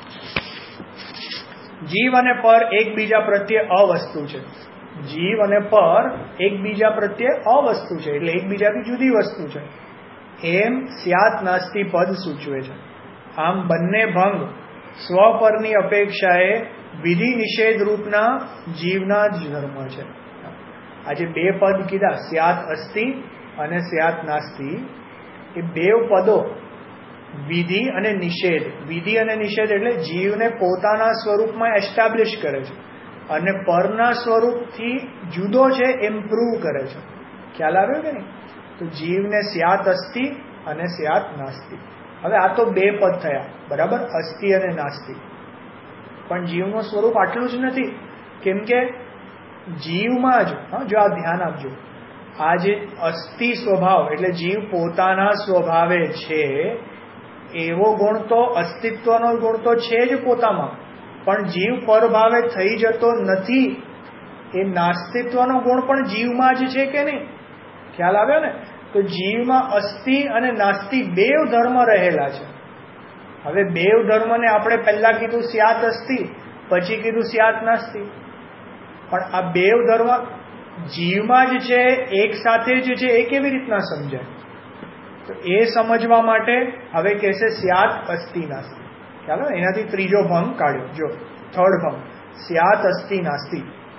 Speaker 1: જીવ અને પર એકબીજા પ્રત્યે અવસ્તુ છે. જીવ અને પર એકબીજા પ્રત્યે અવસ્તુ છે, એટલે એકબીજાથી જુદી વસ્તુ છે એમ સ્યાત નાસ્તિ પદ સૂચવે છે. આમ બંને ભંગ સ્વપરની અપેક્ષાએ વિધિ નિષેધ રૂપના જીવના જ ધર્મ છે. આજે બે પદ કીધા, સ્યાત અસ્તિ અને સ્યાત નાસ્તિ, એ બે પદો વિધિ અને નિષેધ. વિધિ અને નિષેધ એટલે જીવને પોતાના સ્વરૂપમાં એસ્ટાબ્લિશ કરે છે અને પરના સ્વરૂપથી જુદો છે એમ પ્રૂવ કરે છે. ખ્યાલ આવ્યો કે નહીં? તો જીવને સ્યાત અસ્તિ અને સ્યાત નાસ્તિ. હવે આ તો બે પદ થયા, બરાબર, અસ્તિ અને નાસ્તિ. પણ જીવનું સ્વરૂપ આટલું જ નથી, કેમ કે જીવમાં જ, જો આ ધ્યાન આપજો, આ જે અસ્તિ સ્વભાવ એટલે જીવ પોતાના સ્વભાવે છે એવો ગુણ તો અસ્તિત્વનો ગુણ તો છે જ પોતામાં, પણ જીવ પરભાવે થઈ જતો નથી. એ નાસ્તિત્વનો ગુણ પણ જીવમાં જ છે કે નહીં? ખ્યાલ આવ્યો ને? તો જીવમાં અસ્તિ અને નાસ્તિ બેવ ધર્મ રહેલા છે. હવે બેવ ધર્મને આપણે પહેલા કીધું સ્યાત અસ્તિ, પછી કીધું સ્યાત નાસ્તિ. પણ આ બેવ ધર્મ જીવમાં જ છે, એક સાથે જ છે, એ કેવી રીતના સમજાય? તો એ સમજવા માટે હવે કહેશે સ્યાત અસ્તિ નાસ્તિ. ખ્યાલ આવે? એનાથી ત્રીજો ભંગ કાઢ્યો. જો થર્ડ ભંગ, સ્યાત અસ્તિ નાસ્તિ.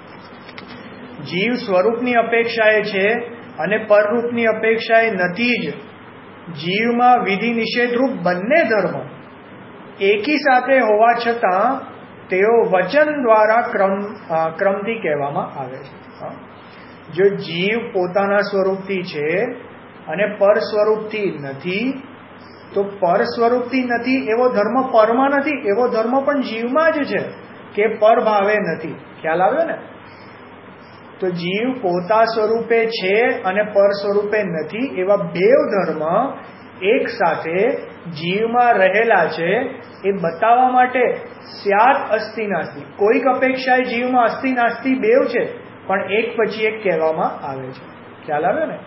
Speaker 1: જીવ સ્વરૂપની અપેક્ષાએ છે અને પરરૂપની અપેક્ષાએ નથી જ. જીવમાં વિધિ નિષેધરૂપ બંને ધર્મ એકી સાથે હોવા છતાં તેઓ વચન દ્વારા ક્રમથી કહેવામાં આવે છે. જો જીવ પોતાના સ્વરૂપથી છે અને પર સ્વરૂપથી નથી, તો પર સ્વરૂપથી નથી એવો ધર્મ પરમાં નથી, એવો ધર્મ પણ જીવમાં જ છે કે પર ભાવે નથી. ખ્યાલ આવ્યો ને? તો જીવ પોતા સ્વરૂપે છે અને પર સ્વરૂપે નથી એવા બેવ ધર્મ એક સાથે જીવમાં રહેલા છે એ બતાવવા માટે સ્યાત અસ્તિ નાસ્તિ. કોઈક અપેક્ષાએ જીવમાં અસ્તિ નાસ્તિ બેવ છે, પણ એક પછી એક કહેવામાં આવે છે. ખ્યાલ આવ્યો ને?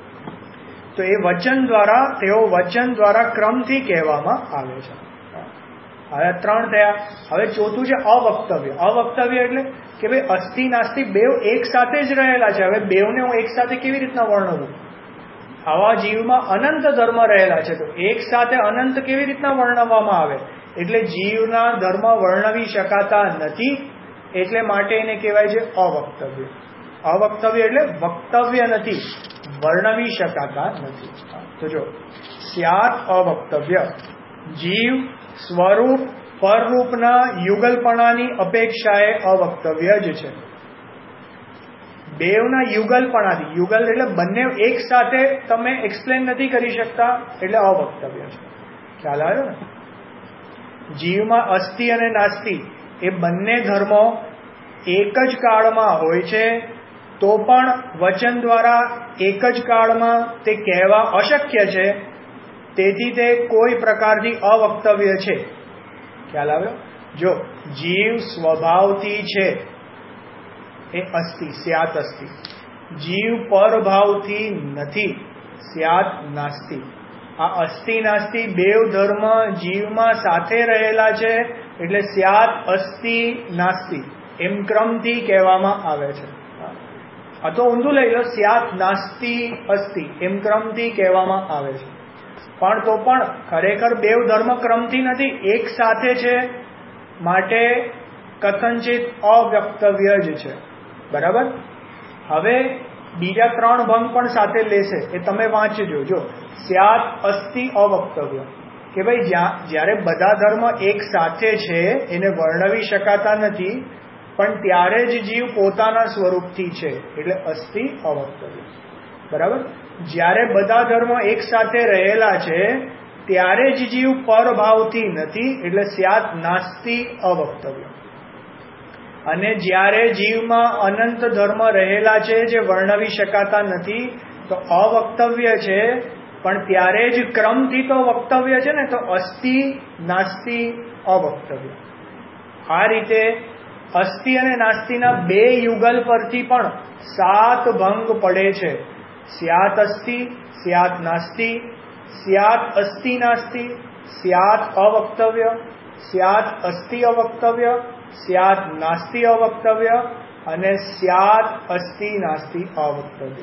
Speaker 1: તો એ વચન દ્વારા, તેઓ વચન દ્વારા ક્રમથી કહેવામાં આવે છે. હવે ત્રણ થયા. હવે ચોથું છે અવક્તવ્ય. અવક્તવ્ય એટલે કે ભાઈ અસ્થિ નાસ્તિ બેવ એક સાથે જ રહેલા છે. હવે બેવને હું એક સાથે કેવી રીતના વર્ણવું? આવા જીવમાં અનંત ધર્મ રહેલા છે, તો એક સાથે અનંત કેવી રીતના વર્ણવવામાં આવે? એટલે જીવના ધર્મ વર્ણવી શકાતા નથી, એટલે માટે એને કહેવાય છે અવક્તવ્ય. અવક્તવ્ય એટલે વક્તવ્ય નથી, વર્ણવી શકાતા નથી. તો જો સ્યાત અવક્તવ્ય, જીવ સ્વરૂપ પરરૂપના યુગલપણાની અપેક્ષાએ અવક્તવ્ય જ છે. બેવના યુગલપણાથી, યુગલ એટલે બંને એક સાથે તમે એક્સપ્લેન નથી કરી શકતા, એટલે અવક્તવ્ય છે. ખ્યાલ આવ્યો ને? જીવમાં અસ્થિ અને નાસ્તિ એ બંને ધર્મો એક જ કાળમાં હોય છે, તો પણ વચન દ્વારા એક જ કાળમાં તે કહેવા અશક્ય છે, તેથી તે કોઈ પ્રકારથી અવક્તવ્ય છે. ખ્યાલ આવ્યો? જો જીવ સ્વભાવથી છે એ અસ્તિ, સ્યાત અસ્તિ. જીવ પરભાવથી નથી, સ્યાત નાસ્તિ. આ અસ્તિ નાસ્તિ બેવ ધર્મ જીવમાં સાથે રહેલા છે, એટલે સ્યાત અસ્તિ નાસ્તિ એમ ક્રમથી કહેવામાં આવે છે. આ તો ઊંધું લઈ લો, સ્યાત નાસ્તિ અસ્તિ એમ ક્રમથી કહેવામાં આવે છે. પણ તો પણ ખરેખર બેવ ધર્મ ક્રમથી નથી, એક સાથે છે, માટે કથનચિત અવક્તવ્ય જ છે. બરાબર. હવે બીજા 3 ભંગ પણ સાથે લેશે, એ તમે વાંચજો. જો સ્યાત અસ્તિ અવક્તવ્ય, કે ભાઈ જ્યારે બધા ધર્મ એક સાથે છે એને વર્ણવી શકાતા નથી, પણ ત્યારે જ જીવ પોતાના સ્વરૂપથી છે, એટલે અસ્તિ અવક્તવ્ય. બરાબર. જ્યારે બધા ધર્મ એક સાથે રહેલા છે ત્યારે જ જીવ પરભાવથી નથી, એટલે સ્યાત નાસ્તિ અવક્તવ્ય. અને જ્યારે જીવમાં અનંત ધર્મ રહેલા છે જે વર્ણવી શકાતા નથી, તો અવક્તવ્ય છે, પણ ત્યારે જ ક્રમથી તો વક્તવ્ય છે ને, તો અસ્તિ નાસ્તિ અવક્તવ્ય. આ રીતે અસ્તિ અને નાસ્તિના 2 યુગલ પરથી પણ 7 ભંગ પડે છે. સ્યાત અસ્તિ, સ્યાત નાસ્તિ, સ્યાત અસ્તિ નાસ્તિ, સ્યાત અવક્તવ્ય, સ્યાત અસ્તિ અવક્તવ્ય, સ્યાત નાસ્તિ અવક્તવ્ય અને સ્યાત અસ્તિ નાસ્તિ અવક્તવ્ય.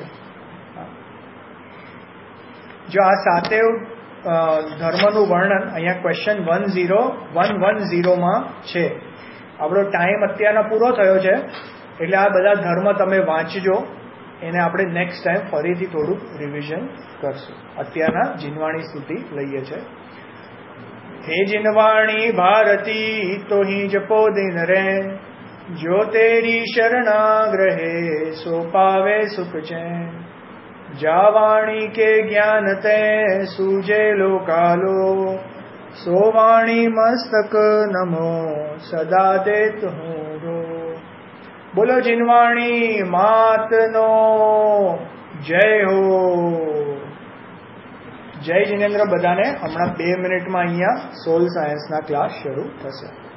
Speaker 1: જો આ 7 ધર્મનું વર્ણન અહીંયા ક્વેશ્ચન 110 માં છે. આપણો ટાઈમ અત્યારનો પૂરો થયો છે, એટલે આ બધા ધર્મ તમે વાંચજો. એને આપણે નેક્સ્ટ ટાઈમ ફરીથી થોડુંક રિવિઝન કરશું. અત્યારના જીનવાણી સ્તુતિ લઈએ છે. હે જીનવાણી ભારતી તો હી જપો દિન રે, જો તેરી શરણાગ્રહે સો પાવે સુખ ચેન. જાવાણી કે જ્ઞાન તે સૂજે લોકાલો, સો વાણી મસ્તક નમો સદા દેત હું રો. બોલો જીનવાણી માતનો જય હો. જય જીનેન્દ્ર બધાને. હમણાં 2 મિનિટમાં અહીંયા સોલ સાયન્સના ક્લાસ શરૂ થશે.